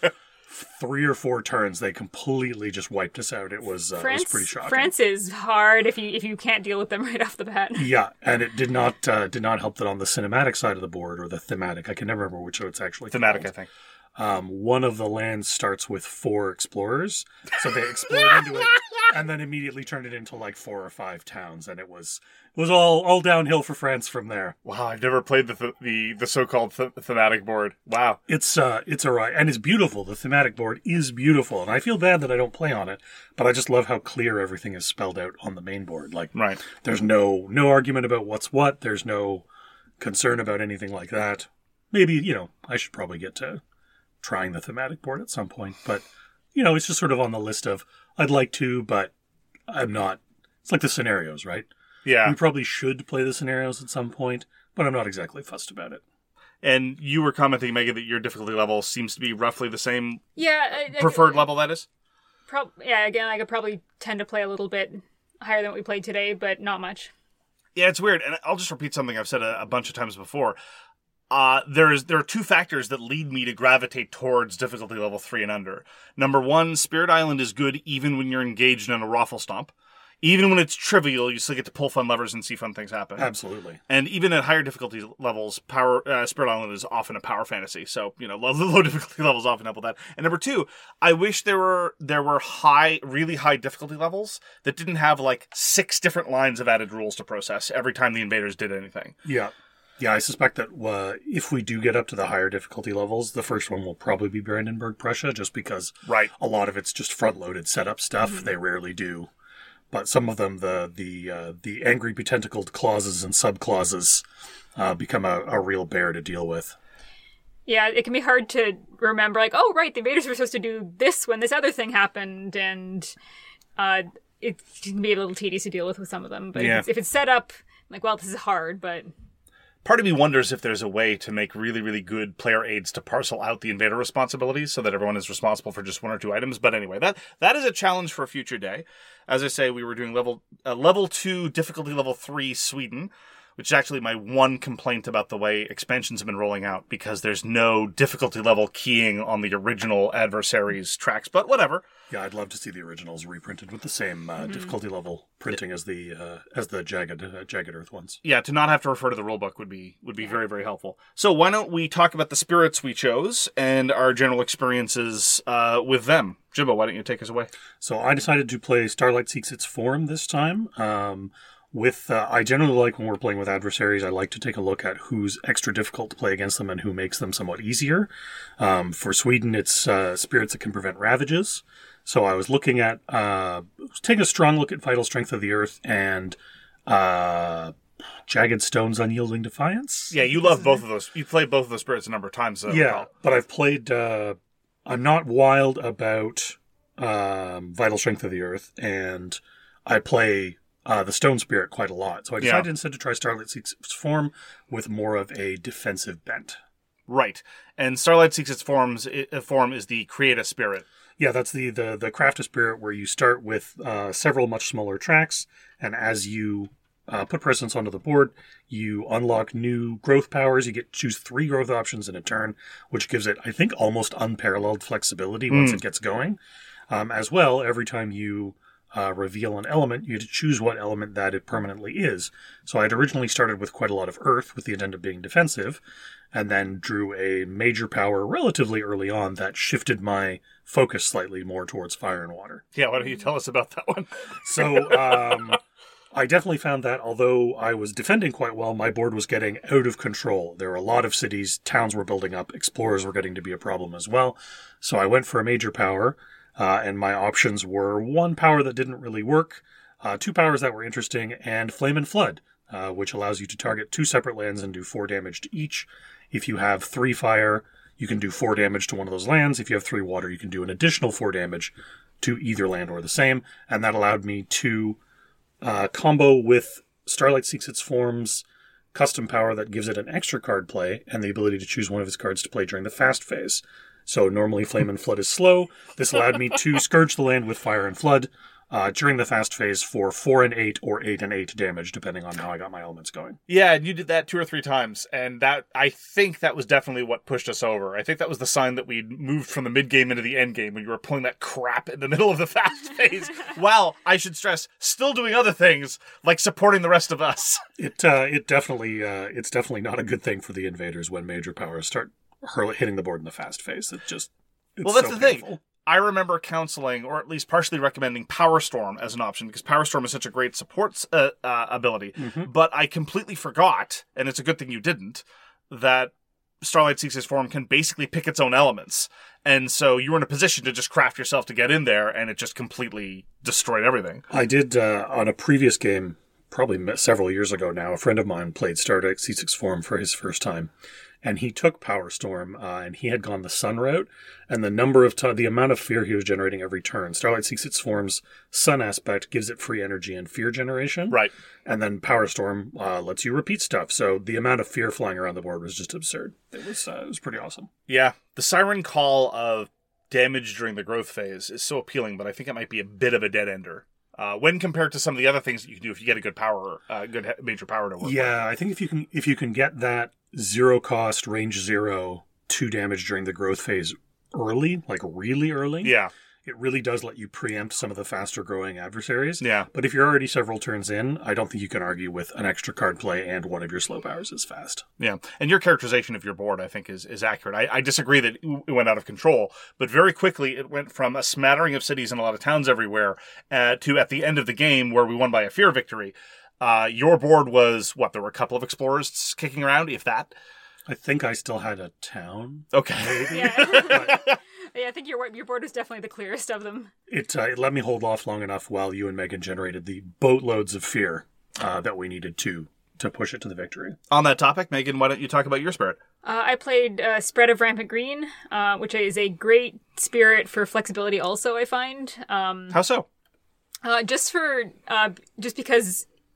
3 or 4 turns, they completely just wiped us out. It was pretty shocking. France is hard if you can't deal with them right off the bat. Yeah, and it did not help that on the cinematic side of the board, or the thematic. I can never remember which it's actually thematic, called. I think. One of the lands starts with 4 explorers, so they explored into it, and then immediately turned it into 4 or 5 towns, and it was all downhill for France from there. Wow, I've never played the so-called thematic board. Wow, it's alright, and it's beautiful. The thematic board is beautiful, and I feel bad that I don't play on it, but I just love how clear everything is spelled out on the main board. Right. There's no argument about what's what. There's no concern about anything like that. Maybe I should probably get to trying the thematic board at some point, but it's just sort of on the list of I'd like to, but I'm not. It's like the scenarios, right? Yeah. We probably should play the scenarios at some point, but I'm not exactly fussed about it. And you were commenting, Megan, that your difficulty level seems to be roughly the same. Yeah, preferred level, that is. Again, I could probably tend to play a little bit higher than what we played today, but not much. Yeah, it's weird, and I'll just repeat something I've said a bunch of times before. There are 2 factors that lead me to gravitate towards difficulty level 3 and under. Number 1, Spirit Island is good even when you're engaged in a raffle stomp. Even when it's trivial, you still get to pull fun levers and see fun things happen. Absolutely. And even at higher difficulty levels, Spirit Island is often a power fantasy. So, low difficulty levels often help with that. And number 2, I wish there were really high difficulty levels that didn't have 6 different lines of added rules to process every time the invaders did anything. Yeah. Yeah, I suspect that if we do get up to the higher difficulty levels, the first one will probably be Brandenburg, Prussia, just because a lot of it's just front-loaded setup stuff. Mm-hmm. They rarely do. But some of them, the angry betentacled clauses and sub-clauses become a real bear to deal with. Yeah, it can be hard to remember, the invaders were supposed to do this when this other thing happened, and it can be a little tedious to deal with some of them. But if it's set up, this is hard, but... Part of me wonders if there's a way to make really, really good player aids to parcel out the invader responsibilities so that everyone is responsible for just 1 or 2 items. But anyway, that is a challenge for a future day. As I say, we were doing level 2, difficulty level 3 Sweden, which is actually my one complaint about the way expansions have been rolling out, because there's no difficulty level keying on the original adversaries' tracks, but whatever. Yeah, I'd love to see the originals reprinted with the same difficulty level printing as the Jagged Earth ones. Yeah, to not have to refer to the rulebook would be very, very helpful. So why don't we talk about the spirits we chose and our general experiences with them? Jimbo, why don't you take us away? So I decided to play Starlight Seeks Its Form this time. I generally like, when we're playing with adversaries, I like to take a look at who's extra difficult to play against them and who makes them somewhat easier. For Sweden, it's spirits that can prevent ravages. So I was looking at, taking a strong look at Vital Strength of the Earth and Jagged Stone's Unyielding Defiance. Yeah, you love both of those. You played both of those spirits a number of times. But I've played, I'm not wild about Vital Strength of the Earth, and I play the Stone Spirit quite a lot. So I decided instead to try Starlight Seeks Its Form with more of a defensive bent. Right. And Starlight Seeks Its Form is the Create a Spirit. Yeah, that's the Craft a Spirit, where you start with several much smaller tracks, and as you put presence onto the board, you unlock new growth powers. You get to choose 3 growth options in a turn, which gives it, I think, almost unparalleled flexibility once it gets going. As well, every time you reveal an element, you get to choose what element that it permanently is. So I'd originally started with quite a lot of earth with the intent of being defensive, and then drew a major power relatively early on that shifted my focus slightly more towards fire and water. Yeah, why don't you tell us about that one? So I definitely found that although I was defending quite well, my board was getting out of control. There were a lot of cities, towns were building up, explorers were getting to be a problem as well. So I went for a major power. And my options were 1 power that didn't really work, 2 powers that were interesting, and Flame and Flood, which allows you to target 2 separate lands and do 4 damage to each. If you have 3 fire, you can do 4 damage to one of those lands. If you have 3 water, you can do an additional 4 damage to either land or the same. And that allowed me to combo with Starlight Seeks Its Form's custom power that gives it an extra card play and the ability to choose one of its cards to play during the fast phase. So normally Flame and Flood is slow. This allowed me to Scourge the land with Fire and Flood during the fast phase for 4 and 8 or 8 and 8 damage, depending on how I got my elements going. Yeah, and you did that 2 or 3 times, and I think that was definitely what pushed us over. I think that was the sign that we'd moved from the mid-game into the end game when you were pulling that crap in the middle of the fast phase, while, I should stress, still doing other things, like supporting the rest of us. It's definitely not a good thing for the invaders when major powers start hitting the board in the fast phase. That's the thing. I remember counseling, or at least partially recommending Power Storm as an option, because Power Storm is such a great support ability. Mm-hmm. But I completely forgot, and it's a good thing you didn't, that Starlight Seeks Its Form can basically pick its own elements. And so you were in a position to just craft yourself to get in there, and it just completely destroyed everything. I did, on a previous game, probably several years ago now, a friend of mine played Starlight Seeks Its Form for his first time. And he took Power Storm, and he had gone the Sun route, and the amount of fear he was generating every turn. Starlight Seeks Its Form's Sun aspect gives it free energy and fear generation. Right. And then Power Storm lets you repeat stuff. So the amount of fear flying around the board was just absurd. It was pretty awesome. Yeah. The Siren Call of damage during the growth phase is so appealing, but I think it might be a bit of a dead ender. When compared to some of the other things that you can do if you get a good power, good major power to work with. Yeah, I think if you can get that 0 cost, range 0, 2 damage during the growth phase early, like really early. Yeah. It really does let you preempt some of the faster growing adversaries. Yeah. But if you're already several turns in, I don't think you can argue with an extra card play and one of your slow powers is fast. Yeah. And your characterization of your board, I think, is accurate. I disagree that it went out of control, but very quickly it went from a smattering of cities and a lot of towns everywhere to at the end of the game where we won by a fear victory. Your board was, there were a couple of explorers kicking around, if that? I think I still had a town. Okay. Maybe. Yeah. Yeah, I think your board was definitely the clearest of them. It let me hold off long enough while you and Megan generated the boatloads of fear that we needed to push it to the victory. On that topic, Megan, why don't you talk about your spirit? I played Spread of Rampant Green, which is a great spirit for flexibility also, I find. How so? Just because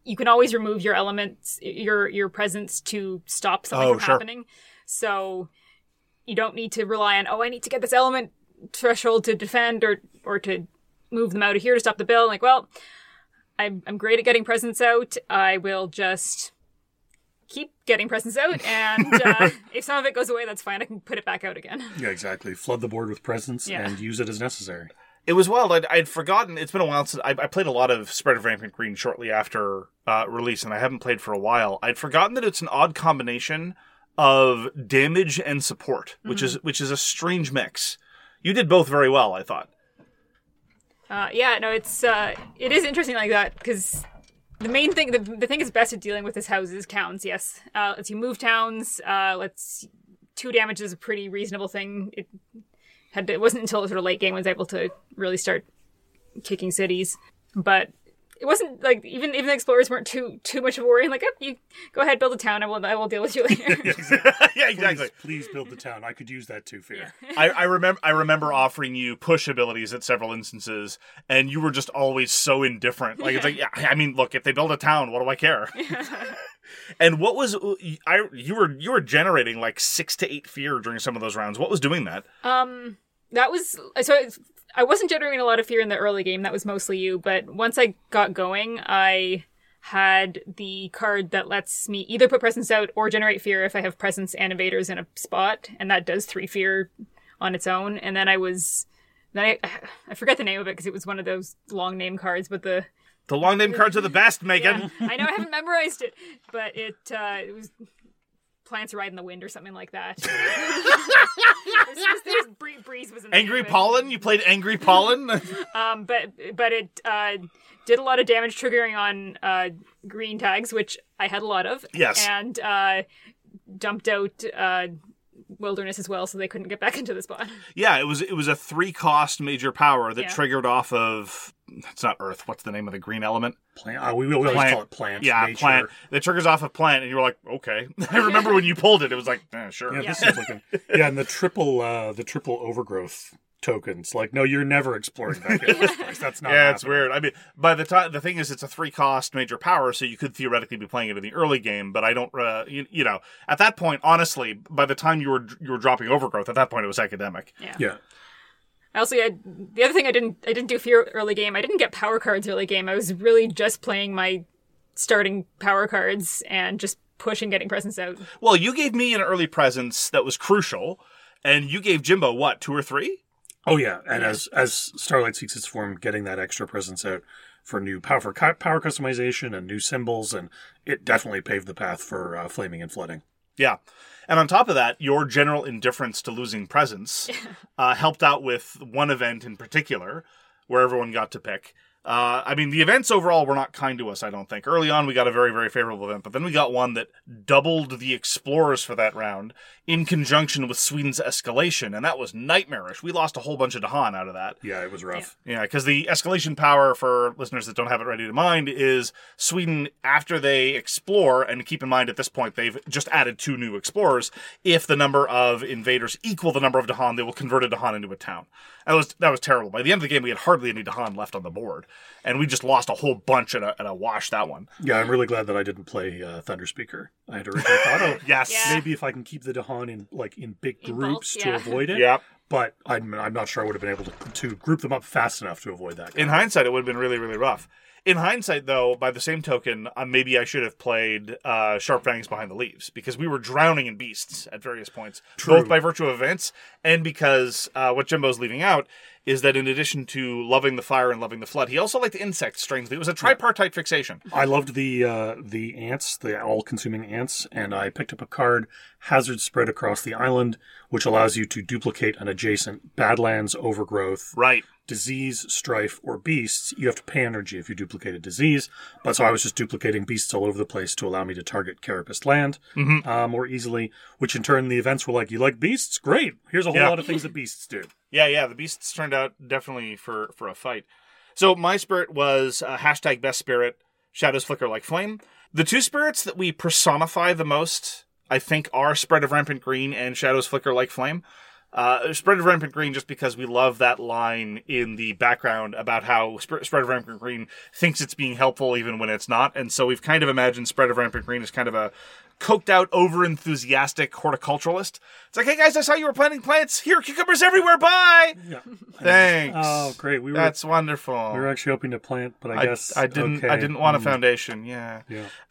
you can always remove your elements, your presence to stop something from happening. So you don't need to rely on, I need to get this element threshold to defend or to move them out of here to stop the build. Like, well, I'm great at getting presence out. I will just keep getting presence out, and if some of it goes away, that's fine. I can put it back out again. Yeah, exactly. Flood the board with presence and use it as necessary. It was wild. I'd forgotten. It's been a while since I played a lot of Spread of Rampant Green shortly after release, and I haven't played for a while. I'd forgotten that it's an odd combination of damage and support, which is a strange mix. You did both very well, I thought. It is interesting like that, because the main thing, the thing is best at dealing with this house is towns, yes. Lets you move towns, 2 damage is a pretty reasonable thing. It wasn't until sort of late game I was able to really start kicking cities. But it wasn't like, even the explorers weren't too much of a worry. Like, you go ahead, build a town, I will deal with you later. Yeah, exactly. Please build the town. I could use that too, Fear. Yeah. I remember offering you push abilities at several instances, and you were just always so indifferent. Like, it's like, yeah, I mean, look, if they build a town, what do I care? And what was you were generating like 6 to 8 fear during some of those rounds. What was doing that? That was I wasn't generating a lot of fear in the early game. That was mostly you. But once I got going, I had the card that lets me either put presence out or generate fear if I have presence and invaders in a spot, and that does 3 fear on its own. And then I forget the name of it because it was one of those long name cards, but the long name cards are the best, Megan. Yeah, I know I haven't memorized it, but it was Plants Ride in the Wind or something like that. Breeze was in Angry Pollen? You played Angry Pollen? But it did a lot of damage triggering on green tags, which I had a lot of. Yes. And dumped out Wilderness as well, so they couldn't get back into the spot. Yeah, it was a 3-cost major power that triggered off of, it's not Earth, what's the name of the green element? Plant. We always call it plant. Yeah, nature. Plant. That triggers off of plant, and you were like, okay. I remember when you pulled it, it was like, sure. Yeah, this is looking. Yeah, and the triple overgrowth tokens. Like, no, you're never exploring back in this place. That's not happening. It's weird. I mean, by the time, the thing is, it's a 3-cost major power, so you could theoretically be playing it in the early game, but I don't, you know, at that point, honestly, by the time you were dropping overgrowth, at that point it was academic. Yeah. I also had the other thing I didn't do fear early game. I didn't get power cards early game. I was really just playing my starting power cards and just pushing, getting presence out. Well, you gave me an early presence that was crucial, and you gave Jimbo what, 2 or 3? Oh yeah, and as Starlight seeks its form, getting that extra presence out for new power customization and new symbols, and it definitely paved the path for flaming and flooding. Yeah. And on top of that, your general indifference to losing presence helped out with one event in particular where everyone got to pick. I mean, the events overall were not kind to us, I don't think. Early on, we got a very, very favorable event, but then we got one that doubled the explorers for that round in conjunction with Sweden's escalation, and that was nightmarish. We lost a whole bunch of Dahan out of that. Yeah, it was rough. Yeah, because the escalation power, for listeners that don't have it ready to mind, is Sweden, after they explore, and keep in mind at this point they've just added 2 new explorers, if the number of invaders equal the number of Dahan, they will convert a Dahan into a town. That was terrible. By the end of the game, we had hardly any Dahan left on the board, and we just lost a whole bunch at a wash that one. Yeah, I'm really glad that I didn't play Thunderspeaker. I had originally thought, yes, maybe if I can keep the Dahan in big groups bulk, to avoid it. Yep. But I'm not sure I would have been able to group them up fast enough to avoid that. In hindsight, it would have been really, really rough. In hindsight, though, by the same token, maybe I should have played Sharp Fangs Behind the Leaves, because we were drowning in beasts at various points, both by virtue of events and because what Jimbo's leaving out is that in addition to loving the fire and loving the flood, he also liked the insects, strangely. It was a tripartite fixation. I loved the ants, the all-consuming ants, and I picked up a card, Hazard Spread Across the Island, which allows you to duplicate an adjacent Badlands, Overgrowth, right, disease, strife, or beasts. You have to pay energy if you duplicate a disease, but so I was just duplicating beasts all over the place to allow me to target Carapace land more easily, which in turn the events were like, you like beasts? Great! Here's a whole lot of things that beasts do. Yeah, the beasts turned out definitely for a fight. So my spirit was hashtag best spirit, Shadows Flicker Like Flame. The 2 spirits that we personify the most, I think, are Spread of Rampant Green and Shadows Flicker Like Flame. Spread of Rampant Green, just because we love that line in the background about how Spread of Rampant Green thinks it's being helpful even when it's not. And so we've kind of imagined Spread of Rampant Green as kind of a coked out, over-enthusiastic horticulturalist. It's like, hey guys, I saw you were planting plants. Here, cucumbers everywhere, bye! Yeah. Thanks. Oh, great. That's wonderful. We were actually hoping to plant, but I guess I didn't want a foundation, yeah.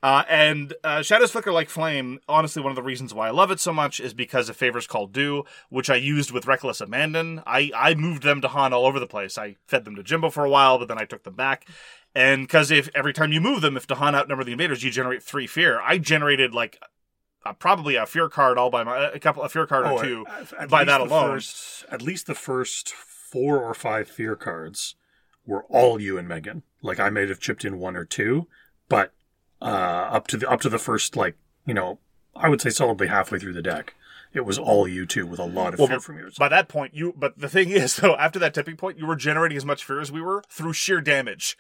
And Shadows Flicker Like Flame, honestly, one of the reasons why I love it so much is because of Favors Called Due, which I used with Reckless Abandon. I moved them to Han all over the place. I fed them to Jimbo for a while, but then I took them back. And because if every time you move them, if Dahan outnumber the invaders, you generate 3 fear. I generated like probably a fear card a fear card or two by that alone. At least the first 4 or 5 fear cards were all you and Megan. Like I may have chipped in 1 or 2, but up to the first, like, you know, I would say solidly halfway through the deck, it was all you two with a lot of fear from yours. By that point, but the thing is, though, after that tipping point, you were generating as much fear as we were through sheer damage.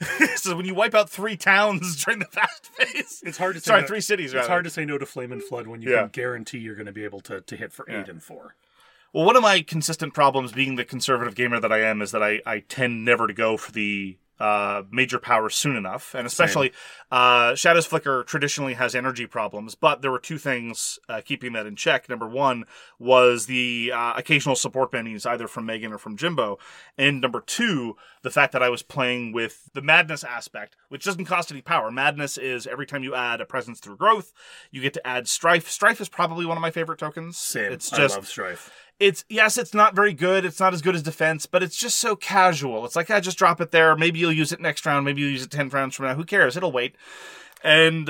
So when you wipe out 3 towns during the fast phase, it's hard to say 3 cities. It's hard to say no to Flame and Flood when you can guarantee you're going to be able to hit for 8 and 4. Well, one of my consistent problems, being the conservative gamer that I am, is that I tend never to go for the major powers soon enough, and especially Shadows Flicker traditionally has energy problems, but there were 2 things keeping that in check. Number 1 was the occasional support bennies, either from Megan or from Jimbo, and number 2, the fact that I was playing with the Madness aspect, which doesn't cost any power. Madness is every time you add a presence through growth, you get to add Strife. Strife is probably one of my favorite tokens. Same. I love Strife. It's not very good. It's not as good as defense, but it's just so casual. It's like, I just drop it there. Maybe you'll use it next round. Maybe you'll use it 10 rounds from now. Who cares? It'll wait. And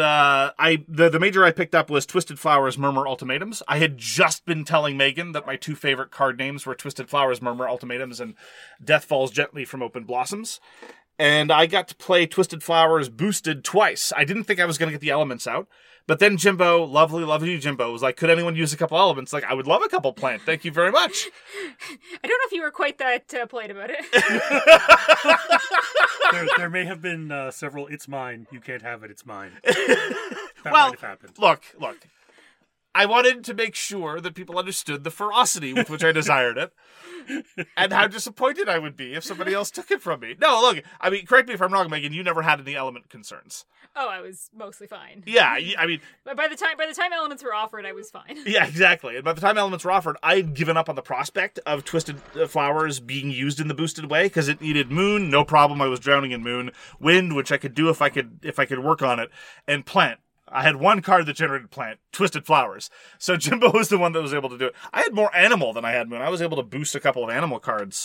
the major I picked up was Twisted Flowers, Murmur, Ultimatums. I had just been telling Megan that my 2 favorite card names were Twisted Flowers, Murmur, Ultimatums, and Death Falls Gently from Open Blossoms. And I got to play Twisted Flowers boosted twice. I didn't think I was going to get the elements out. But then Jimbo, lovely Jimbo, was like, could anyone use a couple elements? Like, I would love a couple plant. Thank you very much. I don't know if you were quite that polite about it. there may have been several, it's mine, you can't have it, it's mine. That might have happened. Look. I wanted to make sure that people understood the ferocity with which I desired it, and how disappointed I would be if somebody else took it from me. No, look, I mean, correct me if I'm wrong, Megan, you never had any element concerns. Oh, I was mostly fine. Yeah, I mean... But by the time elements were offered, I was fine. Yeah, exactly. And by the time elements were offered, I had given up on the prospect of Twisted Flowers being used in the boosted way, because it needed Moon, no problem, I was drowning in Moon. Wind, which I could do if I could work on it. And Plant. I had 1 card that generated Plant, Twisted Flowers. So Jimbo was the one that was able to do it. I had more Animal than I had Moon. I was able to boost a couple of Animal cards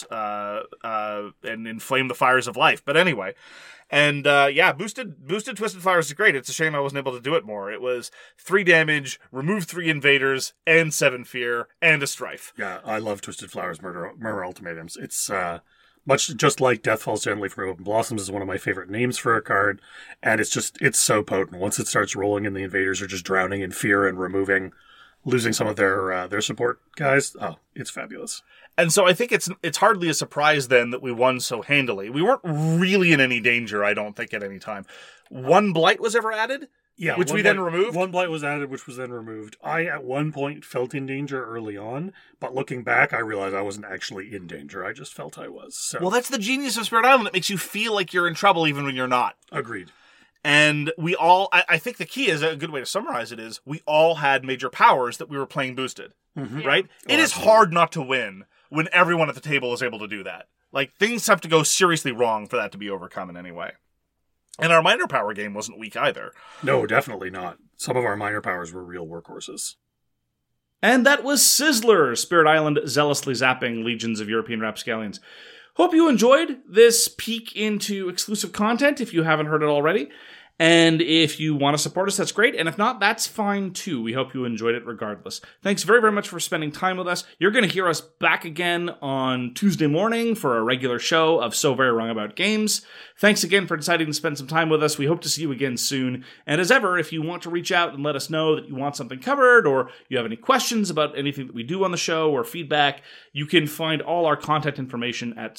and inflame the fires of life. But anyway, and boosted Twisted Flowers is great. It's a shame I wasn't able to do it more. It was 3 damage, remove 3 invaders, and 7 fear, and a Strife. Yeah, I love Twisted Flowers, Murmur Ultimatums. It's much just like Death Falls Gently from Open Blossoms is one of my favorite names for a card, and it's so potent. Once it starts rolling and the invaders are just drowning in fear and losing some of their support guys, it's fabulous. And so I think it's hardly a surprise then that we won so handily. We weren't really in any danger, I don't think, at any time. 1 Blight was ever added? Yeah, which we then removed? 1 Blight was added, which was then removed. I, at one point, felt in danger early on, but looking back, I realized I wasn't actually in danger. I just felt I was. So. Well, that's the genius of Spirit Island. It makes you feel like you're in trouble even when you're not. Agreed. And we all, I think the key is, a good way to summarize it is, we all had major powers that we were playing boosted, right? It is hard not to win when everyone at the table is able to do that. Like, things have to go seriously wrong for that to be overcome in any way. And our minor power game wasn't weak either. No, definitely not. Some of our minor powers were real workhorses. And that was Sizzler, Spirit Island zealously zapping legions of European rapscallions. Hope you enjoyed this peek into exclusive content if you haven't heard it already. And if you want to support us, that's great. And if not, that's fine too. We hope you enjoyed it regardless. Thanks very, very much for spending time with us. You're going to hear us back again on Tuesday morning for a regular show of So Very Wrong About Games. Thanks again for deciding to spend some time with us. We hope to see you again soon. And as ever, if you want to reach out and let us know that you want something covered or you have any questions about anything that we do on the show or feedback, you can find all our contact information at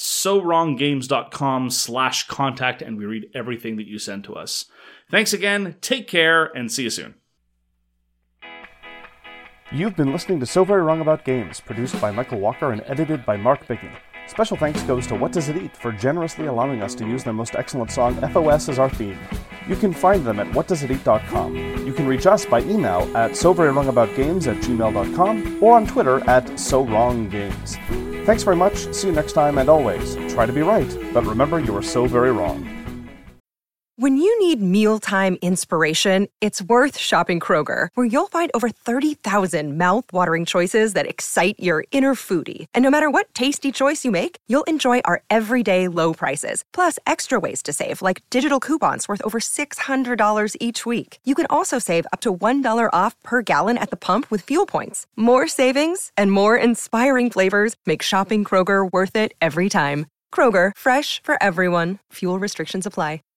sowronggames.com/contact, and we read everything that you send to us. Thanks again, take care, and see you soon. You've been listening to So Very Wrong About Games, produced by Michael Walker and edited by Mark Bigney. Special thanks goes to What Does It Eat for generously allowing us to use their most excellent song, FOS, as our theme. You can find them at whatdoesiteat.com. You can reach us by email at soverywrongaboutgames@gmail.com or on Twitter at SoWrongGames. Thanks very much, see you next time, and always, try to be right, but remember you are so very wrong. When you need mealtime inspiration, it's worth shopping Kroger, where you'll find over 30,000 mouth-watering choices that excite your inner foodie. And no matter what tasty choice you make, you'll enjoy our everyday low prices, plus extra ways to save, like digital coupons worth over $600 each week. You can also save up to $1 off per gallon at the pump with fuel points. More savings and more inspiring flavors make shopping Kroger worth it every time. Kroger, fresh for everyone. Fuel restrictions apply.